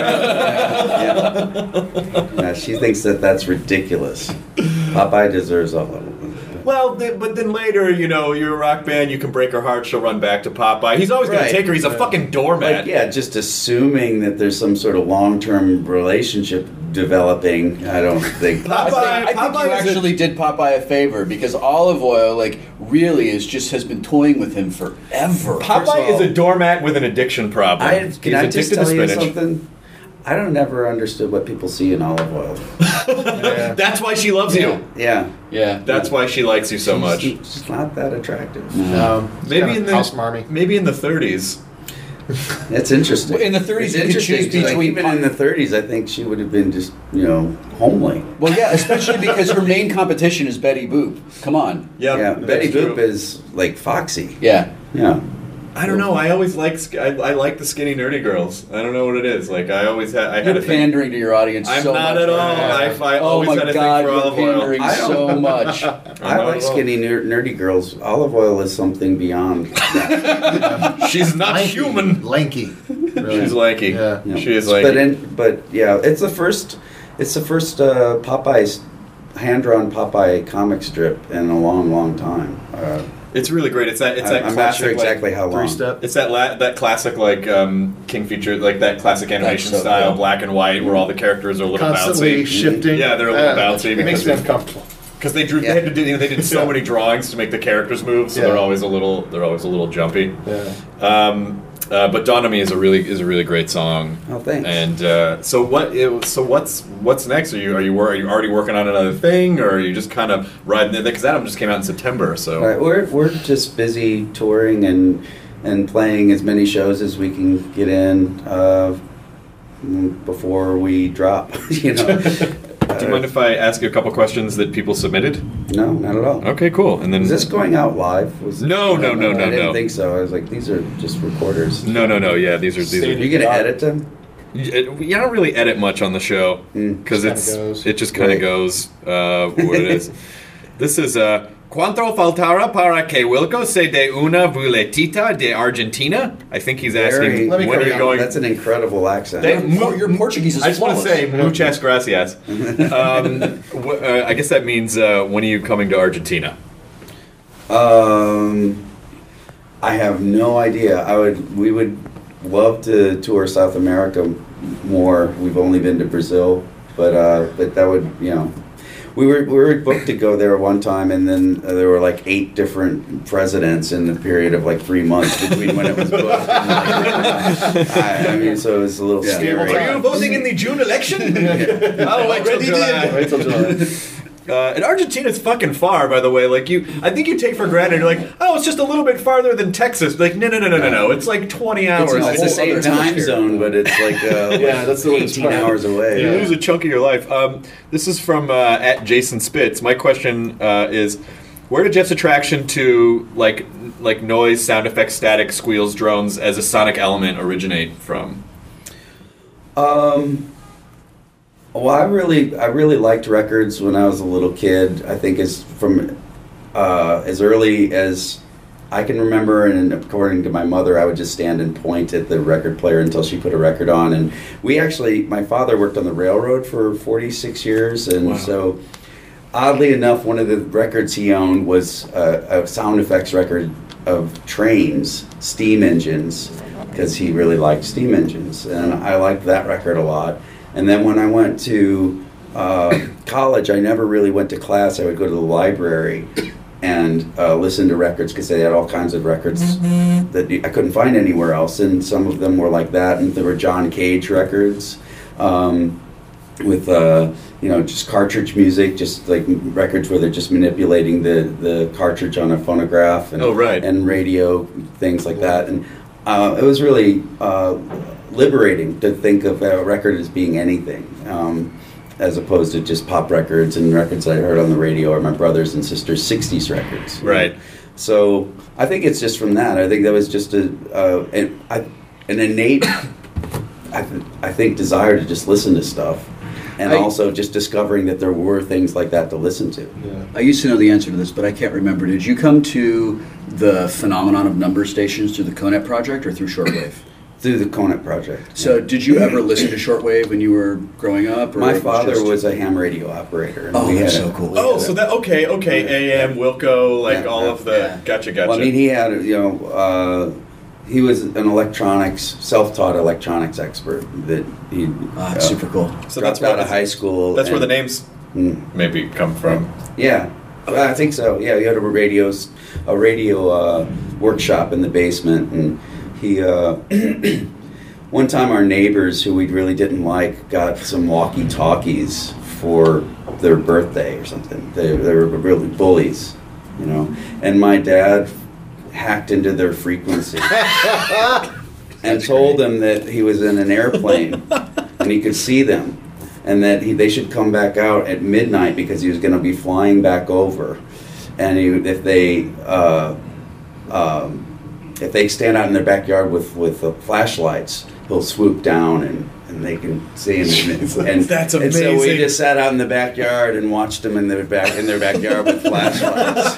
Yeah. Yeah, she thinks that that's ridiculous. Popeye deserves olive oil. Well, th- but then later, you know, you're a rock band. You can break her heart. She'll run back to Popeye. He's always going Right. to take her. He's a fucking doormat. Like, yeah, just assuming that there's some sort of long-term relationship developing, I don't think. I think, Popeye- I think Popeye you is a- actually did Popeye a favor because olive oil, like, really is just has been toying with him forever. Popeye First of is a all- doormat with an addiction problem. I, He's can I just addicted to tell you spinach. something? I don't never understood what people see in olive oil. That's why she loves you. Yeah. Yeah. That's why she likes you so much. She's, she's not that attractive. Um, Maybe in the house marmy. maybe in the thirties. It's interesting. Well, in the thirties, It's you could interesting, choose like, between even pop- in the thirties, I think she would have been just, you know, homely. Well, yeah, especially because her main competition is Betty Boop. Come on. Yep, yeah, that's Betty true. Boop is like Foxy. Yeah. Yeah. I don't know. I always like sk- I, I like the skinny nerdy girls. I don't know what it is. Like I always had. I had You're a thing. pandering to your audience I'm so not much. at all. right now. I, I Oh always my had a God, thing for you're olive oil. pandering I don't- so much. I not like at all. skinny ner- nerdy girls. Olive oil is something beyond that. She's not Lanky. human. Lanky. Really. She's lanky. Yeah. You know. She is But lanky. in, but yeah, it's the first. It's the first uh, Popeye's hand-drawn Popeye comic strip in a long, long time. Uh, It's really great. It's that. It's I, that I'm not classic. sure exactly like, how long. Three step. It's that la- that classic like um, King feature like that classic animation so style, cool. black and white, where all the characters are a little Constantly bouncy. shifting. Yeah, they're a little Uh, bouncy It makes because me they- uncomfortable. Because they drew, Yeah. they had to do, you know, they did so Yeah. many drawings to make the characters move, so Yeah. they're always a little, they're always a little jumpy. Yeah. Um, uh, but Dawn on Me is a really is a really great song. Oh, thanks. And uh, so what? It, so what's what's next? Are you are you wor- are you already working on another thing, or are you just kind of riding it? Because that album just came out in September. So Right, we're we're just busy touring and and playing as many shows as we can get in uh, before we drop. You know, Do you mind if I ask you a couple questions that people submitted? No, not at all. Okay, cool. And then Is this going out live? Was No, no, no, no, I didn't no. think so. I was like, these are just recorders. No, no, no. Yeah, these are these Are are. you gonna edit them? You you don't really edit much on the show because Just it's kinda goes. it just kind of Right. goes uh, what it is. This is uh, Cuánto faltará para que Wilco se de una vueltita de Argentina? I think he's asking Very- Let me when are carry you on. going. That's an incredible accent. They- Your, your Portuguese is I just want to flawless. say muchas gracias. um, wh- uh, I guess that means uh, when are you coming to Argentina? Um, I have no idea. I would. We would love to tour South America more. We've only been to Brazil, but uh, but that would you know. We were we were booked to go there one time, and then uh, there were like eight different presidents in the period of like three months between when it was booked. And, like, I, I mean, so it was a little Yeah. scary. Are you voting in the June election? Oh, wait till July. Wait till July. Uh, and Argentina's fucking far, by the way. Like you, I think you take for granted. You're like, oh, it's just a little bit farther than Texas. Like, no, no, no, no, no, no. It's like twenty hours. It's, it's the whole same other time hemisphere. zone, but it's like uh, Yeah, that's the worst eighteen part. hours away. You lose a chunk of your life. Um, this is from uh, at Jason Spitz. My question uh, is, where did Jeff's attraction to like like noise, sound effects, static, squeals, drones as a sonic element originate from? Um. Well, I really, I really liked records when I was a little kid. I think as from uh, as early as I can remember, and according to my mother, I would just stand and point at the record player until she put a record on. And we actually, my father worked on the railroad for forty-six years, and Wow. so oddly enough, one of the records he owned was a, a sound effects record of trains, steam engines, because he really liked steam engines, and I liked that record a lot. And then when I went to uh, college, I never really went to class. I would go to the library and uh, listen to records because they had all kinds of records that I couldn't find anywhere else. And some of them were like that. And there were John Cage records um, with, uh, you know, just cartridge music, just like records where they're just manipulating the, the cartridge on a phonograph and, Oh, right. and radio, things like that. And uh, it was really... Uh, liberating to think of a record as being anything, um, as opposed to just pop records and records I heard on the radio or my brothers and sisters' sixties records. Right. So I think it's just from that. I think that was just a uh, an, I, an innate, I, th- I think, desire to just listen to stuff, and I- also just discovering that there were things like that to listen to. Yeah. I used to know the answer to this, but I can't remember. Did you come to the phenomenon of number stations through the Conet Project or through shortwave? Through the Conet Project. So, did you ever listen to shortwave when you were growing up? Or My it was father just- was a ham radio operator. And Oh, we that's had so a- cool. we Oh, had so a- that okay, okay, A M, Wilco, like Yeah, all yeah, of the yeah. gotcha, gotcha. Well, I mean, he had, you know, uh, he was an electronics, self-taught electronics expert that he Ah, uh, super cool. so dropped that's where out of the- high school. That's where the and- names Mm, maybe come from. yeah, Well, I think so. Yeah, he had a radio, a radio uh, workshop in the basement, and he. Uh, one time, our neighbors, who we really didn't like, got some walkie-talkies for their birthday or something. They, they were really bullies, you know. And my dad hacked into their frequency and told them that he was in an airplane and he could see them, and that he, they should come back out at midnight because he was going to be flying back over. And he, if they uh, um, if they stand out in their backyard with with uh, flashlights, he'll swoop down and, and they can see him. And, and That's And so we amazing. just sat out in the backyard and watched them in their back in their backyard with flashlights.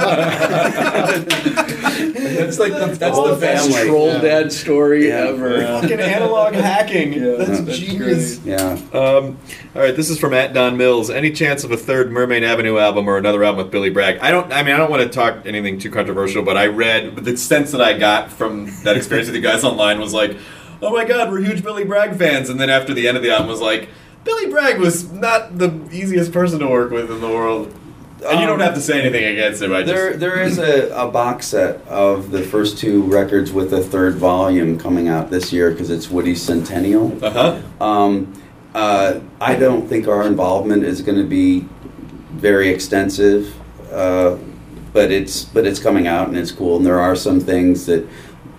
That's like the, that's whole the best family. troll Yeah. dad story Yeah. ever. Fucking analog hacking. That's That's genius. Yeah. Um, all right, this is from at Don Mills. Any chance of a third Mermaid Avenue album or another album with Billy Bragg? I don't. I mean, I don't want to talk anything too controversial, but I read the sense that I got from that experience with you guys online was like, "Oh my God, we're huge Billy Bragg fans." And then after the end of the album was like, "Billy Bragg was not the easiest person to work with in the world." And you don't have to say anything against him. I just There, there is a, a box set of the first two records with a third volume coming out this year because it's Woody's Centennial. uh huh. Um, uh, I don't think our involvement is going to be very extensive, uh, but it's but it's coming out and it's cool. And there are some things that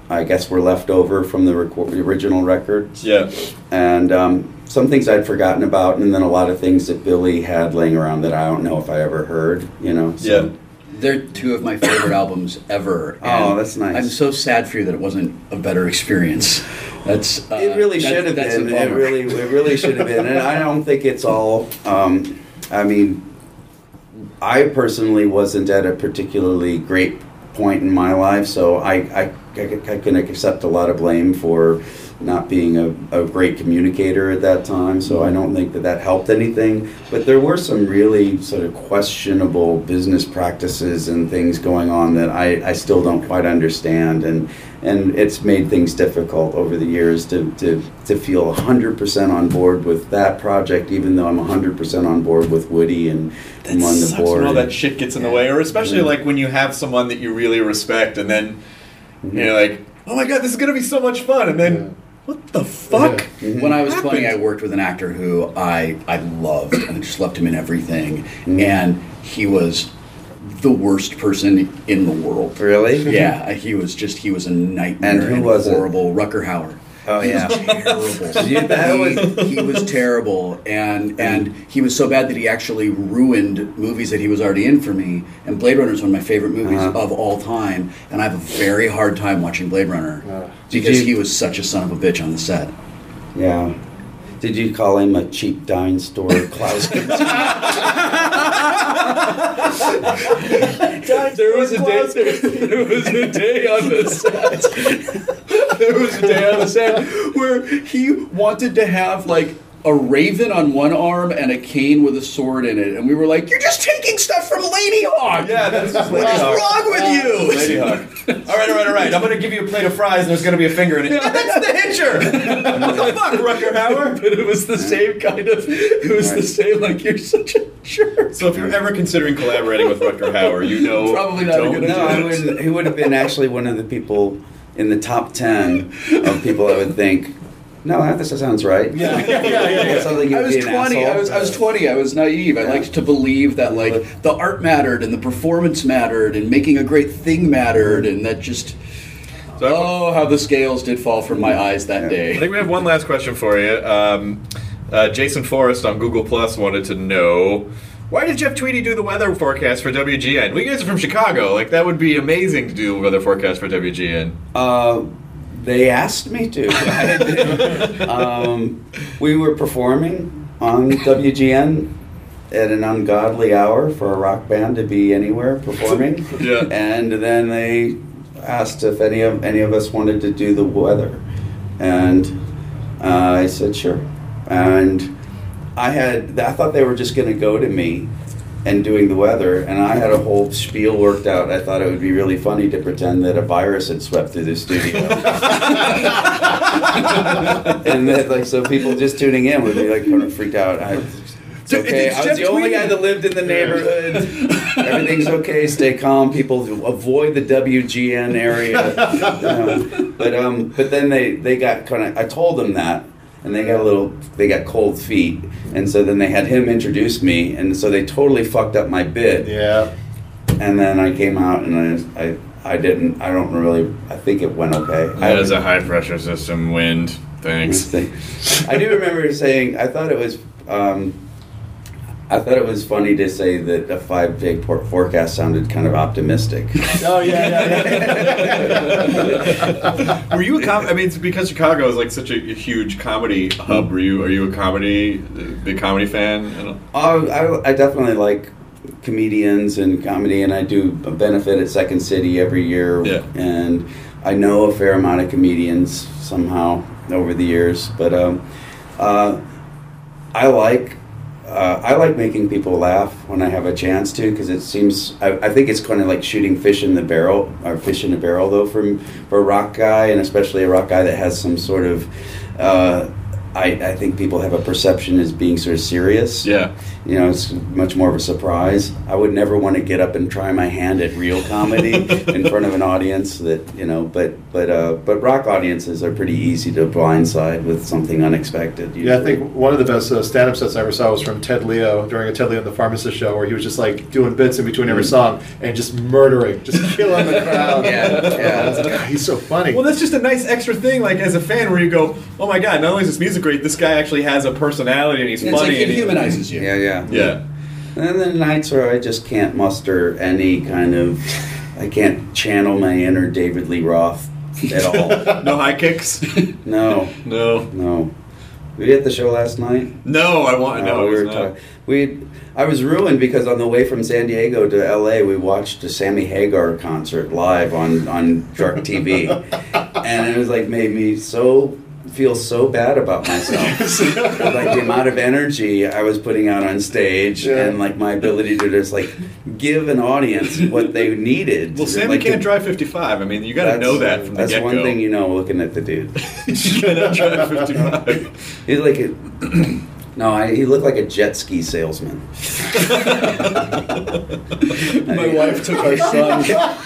I guess were left over from the, record, the original records. Yeah. And um, some things I'd forgotten about, and then a lot of things that Billy had laying around that I don't know if I ever heard, you know. So. Yeah. They're two of my favorite albums ever. Oh, that's nice. I'm so sad for you that it wasn't a better experience. That's uh, It really that- should have that's a been. It bummer. really, it really should have been. And I don't think it's all. Um, I mean, I personally wasn't at a particularly great point in my life, so I, I, I, I can accept a lot of blame for not being a, a great communicator at that time, so I don't think that that helped anything. But there were some really sort of questionable business practices and things going on that I, I still don't quite understand, and and it's made things difficult over the years to, to, to feel one hundred percent on board with that project, even though I'm one hundred percent on board with Woody and That I'm on the sucks board. when all that shit gets in the way, or especially Yeah. like when you have someone that you really respect, and then Mm-hmm. you're like, "Oh my god, this is gonna be so much fun," and then Yeah. what the fuck? Mhm. When I was happened? twenty, I worked with an actor who I I loved, and I just loved him in everything. And he was the worst person in the world. Really? Yeah, he was just he was a nightmare And who was it? horrible. Rucker Hauer. Oh, He yeah. was terrible. You- that was- he, he was terrible, and and he was so bad that he actually ruined movies that he was already in for me. And Blade Runner is one of my favorite movies Uh-huh. of all time, and I have a very hard time watching Blade Runner Uh, because you- he was such a son of a bitch on the set. Yeah. Did you call him a cheap dime store Klaus? There was a day. There was a day on the set. There was a day on the set where he wanted to have like a raven on one arm and a cane with a sword in it, and we were like, "You're just taking stuff from Lady Hawk. Yeah, that's just What Lady is Hawk. wrong with you?" Lady Hawk. All right, all right, all right. I'm gonna give you a plate of fries, and there's gonna be a finger in it. Yeah, that's the Hitcher. What the fuck, Rucker Hauer? But it was the same kind of. It was the same. Like, you're such a jerk. So if you're ever considering collaborating with Rucker Hauer, you know Probably not a don't good do No, I it. wouldn't, he would have been actually one of the people in the top ten of people I would think, no, that this sounds right. Yeah, yeah, yeah, yeah. Something I you'd was be an twenty. asshole. I was I was twenty. I was naive. I Yeah. liked to believe that like the art mattered and the performance mattered and making a great thing mattered, and that just So I- oh how the scales did fall from my eyes that I day. think we have one last question for you. Um, uh, Jason Forrest on Google Plus wanted to know, why did Jeff Tweedy do the weather forecast for W G N? We guys are from Chicago. Like, that would be amazing to do a weather forecast for W G N. Uh, they asked me to. um, we were performing on W G N at an ungodly hour for a rock band to be anywhere performing. Yeah. And then they asked if any of any of us wanted to do the weather, and uh, I said sure. And I had I thought they were just going to go to me and doing the weather, and I had a whole spiel worked out. I thought it would be really funny to pretend that a virus had swept through the studio. And that, like, so people just tuning in would be like kind of freaked out. I, it's okay. It's I was Jeff the only Tweedy. guy that lived in the neighborhood. Everything's okay. Stay calm. People avoid the W G N area. You know. But um, but then they they got kind of. I told them that, and they got a little. They got cold feet, and so then they had him introduce me, and so they totally fucked up my bid. Yeah. And then I came out, and I I I didn't. I don't really. I think it went okay. I That is a high pressure system. Wind. Thanks. I do remember saying, I thought it was, um, I thought it was funny to say that a five-day por- forecast sounded kind of optimistic. Oh yeah, yeah, yeah. Were you a com- I mean, it's because Chicago is like such a, a huge comedy hub. Were you? Are you a comedy, big comedy fan? Oh, I, I definitely like comedians and comedy, and I do a benefit at Second City every year. Yeah. And I know a fair amount of comedians somehow over the years, but um, uh, I like uh, I like making people laugh when I have a chance to, because it seems I, I think it's kind of like shooting fish in the barrel, or fish in a barrel though, from for a rock guy, and especially a rock guy that has some sort of. Uh, I, I think people have a perception as being sort of serious. Yeah. you know, it's much more of a surprise. I would never want to get up and try my hand at real comedy in front of an audience that, you know, but but uh, but rock audiences are pretty easy to blindside with something unexpected. Usually. Yeah, I think one of the best uh, stand-up sets I ever saw was from Ted Leo during a Ted Leo and the Pharmacist show, where he was just like doing bits in between every song and just murdering, just killing the crowd. Yeah, yeah. I was like, "God, he's so funny." Well, that's just a nice extra thing, like as a fan, where you go, "Oh my god! Not only is this music great, this guy actually has a personality and he's It's funny." like it and he- humanizes you. Yeah, yeah. Yeah. And then nights where I just can't muster any kind of, I can't channel my inner David Lee Roth at all. No high kicks. No, No. no. Were you at the show last night? No, I want. No, Uh, it we was were not. talking. We, I was ruined because on the way from San Diego to L A, we watched a Sammy Hagar concert live on on Dark T V, and it was like made me so feel so bad about myself, like the amount of energy I was putting out on stage, Yeah. and like my ability to just like give an audience what they needed. Well, Sammy like, can't to- drive fifty-five. I mean, you got to that's- know that from the That's get-go. one thing you know looking at the dude. You cannot drive fifty-five. He's like a, no, I, he looked like a jet ski salesman. My wife took our son.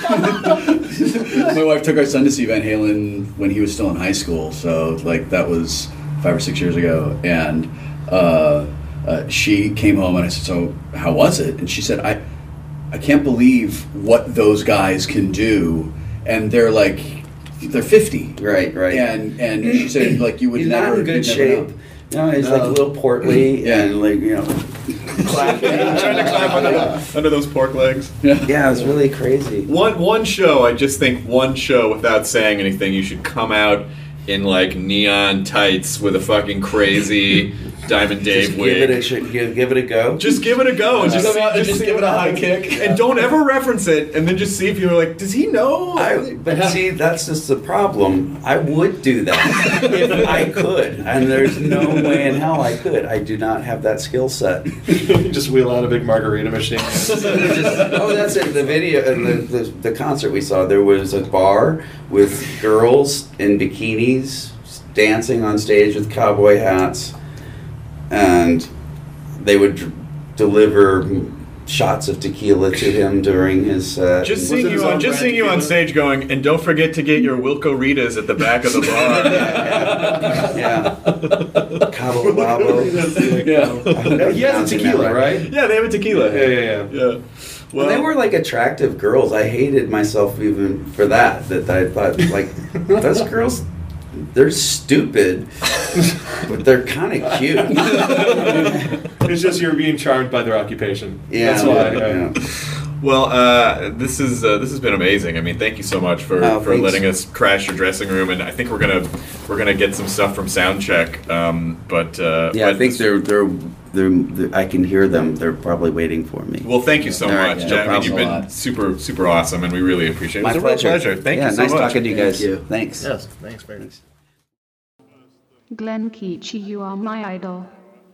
My wife took our son to see Van Halen when he was still in high school. So like that was five or six years ago, and uh, uh, she came home and I said, "So how was it?" And she said, "I, I can't believe what those guys can do, and they're like, they're fifty, Right, right. and and she said like you would He's never not in good you'd never shape. know. No, he's like a little portly Yeah. and like, you know, clapping. Trying to climb under, the, under those pork legs. Yeah, it's really crazy. One one show, I just think one show without saying anything, you should come out in like neon tights with a fucking crazy Diamond Dave Just wig. give it a sh- give, give it a go. Just give it a go and just, Just see, come out and just see give what it a high happens. kick. And don't ever reference it, and then just see if you're like, does he know? I, but see, that's just the problem. I would do that if I could, and there's no way in hell I could. I do not have that skill set. You just wheel out a big margarita machine. Oh, that's it. The video, uh, the, the the concert we saw, there was a bar with girls in bikinis dancing on stage with cowboy hats, and they would d- deliver shots of tequila to him during his. Uh, Just Was seeing it his you on, own just brand seeing you on tequila? stage going, and don't forget to get your Wilco Ritas at the back of the bar. yeah, Cabo Wabo. Yeah. He has a tequila, right? Yeah, they have a tequila. Yeah, yeah, yeah. Yeah. Well, they were like attractive girls. I hated myself even for that. That I thought like those girls, they're stupid, but they're kind of cute. It's just you're being charmed by their occupation. Yeah, That's why. yeah, yeah. yeah. Well, uh, this is uh, this has been amazing. I mean, thank you so much for, Oh, for thanks. letting us crash your dressing room, and I think we're gonna we're gonna get some stuff from Soundcheck. Um, but uh, Yeah, I but think this- they're, they're they're they're. I can hear them. They're probably waiting for me. Well, thank you so All right, much, no Jack. I mean, you've problem. been super super awesome, and we really appreciate it. My It was pleasure. a real pleasure. Thank yeah, you so nice much. talking to you guys. Thank you. Thanks. Yes, thanks, very much. Glenn Keachy, you are my idol.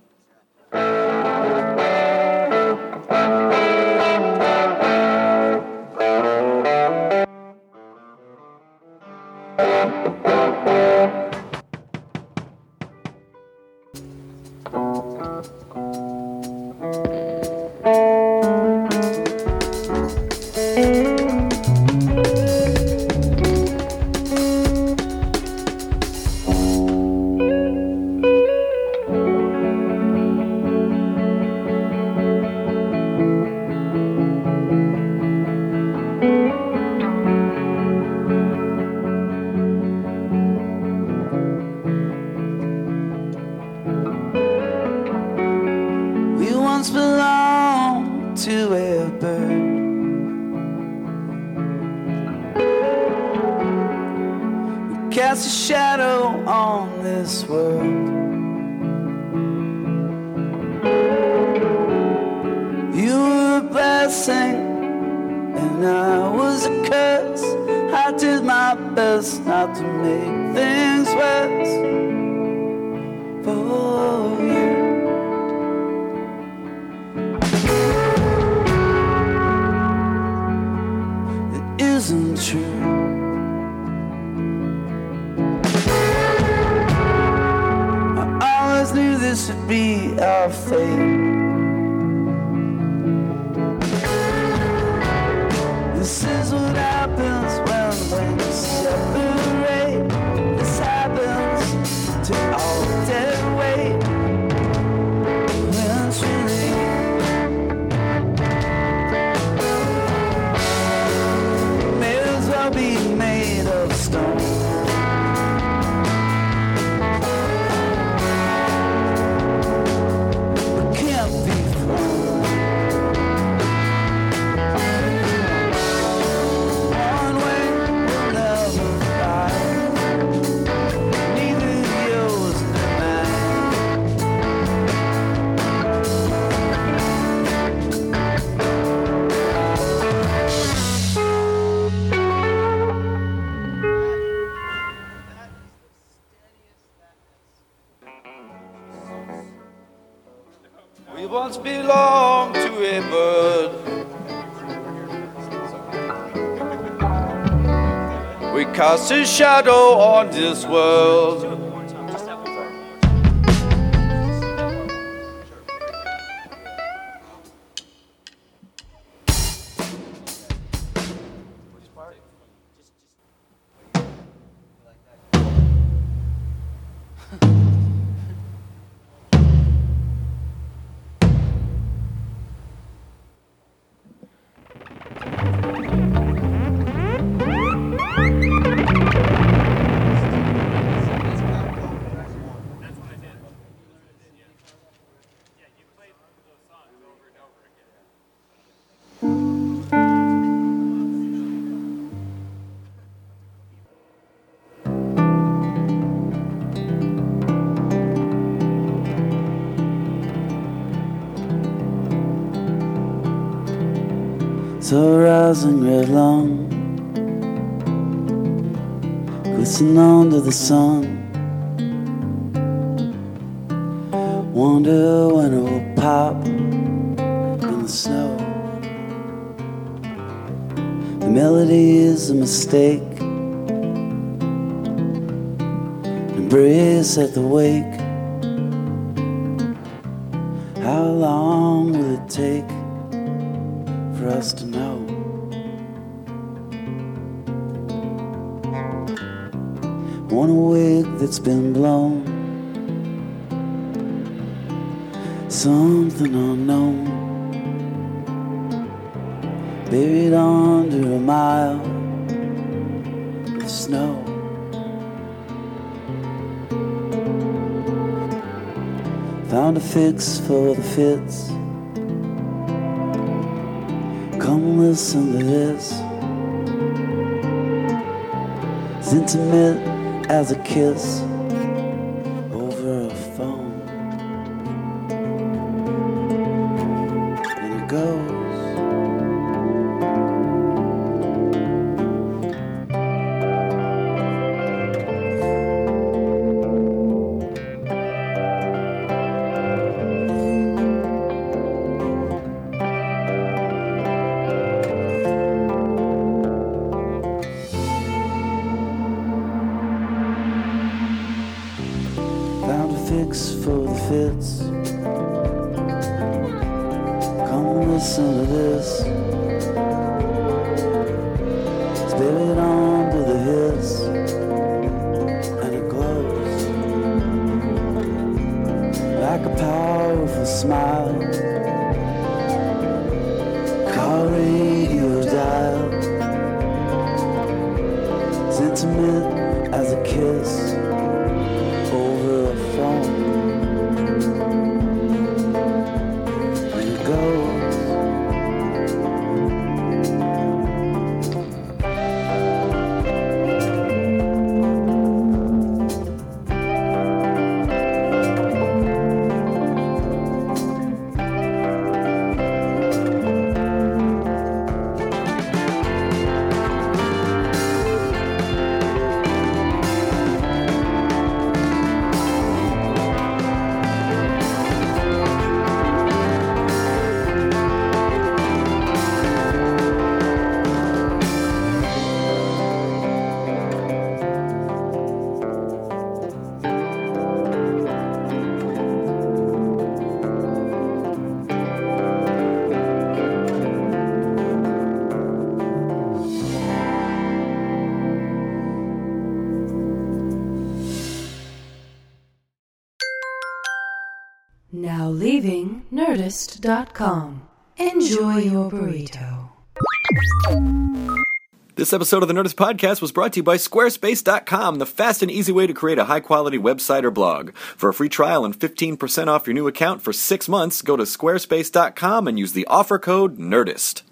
We once belonged to a bird. We cast a shadow on this world. You were a blessing, and I was a curse. I did my best not to make things worse for you. Isn't true. I always knew this would be our fate. This is what happens when things separate. This happens to all dead weight. Eventually, may as well be made of stone. But can't be thrown. One way will never fly. Neither yours nor We once belonged to a bird. We cast a shadow on this world. So rising red long, glisten under the sun. Wonder when it will pop in the snow. The melody is a mistake. Embrace at the wake. How long will it take for us to know? Want a wig that's been blown, something unknown, buried under a mile of snow. Found a fix for the fits. Come listen to this. It's intimate as a kiss over a phone. And it goes. Fix for the fits. Come listen to this. It's buried under the hiss, and it glows like a powerful smile. Car radio dial. It's intimate as a kiss over a phone. And it goes. leaving nerdist dot com. Enjoy your burrito. This episode of the Nerdist Podcast was brought to you by Squarespace dot com, the fast and easy way to create a high-quality website or blog. For a free trial and fifteen percent off your new account for six months, go to Squarespace dot com and use the offer code NERDIST.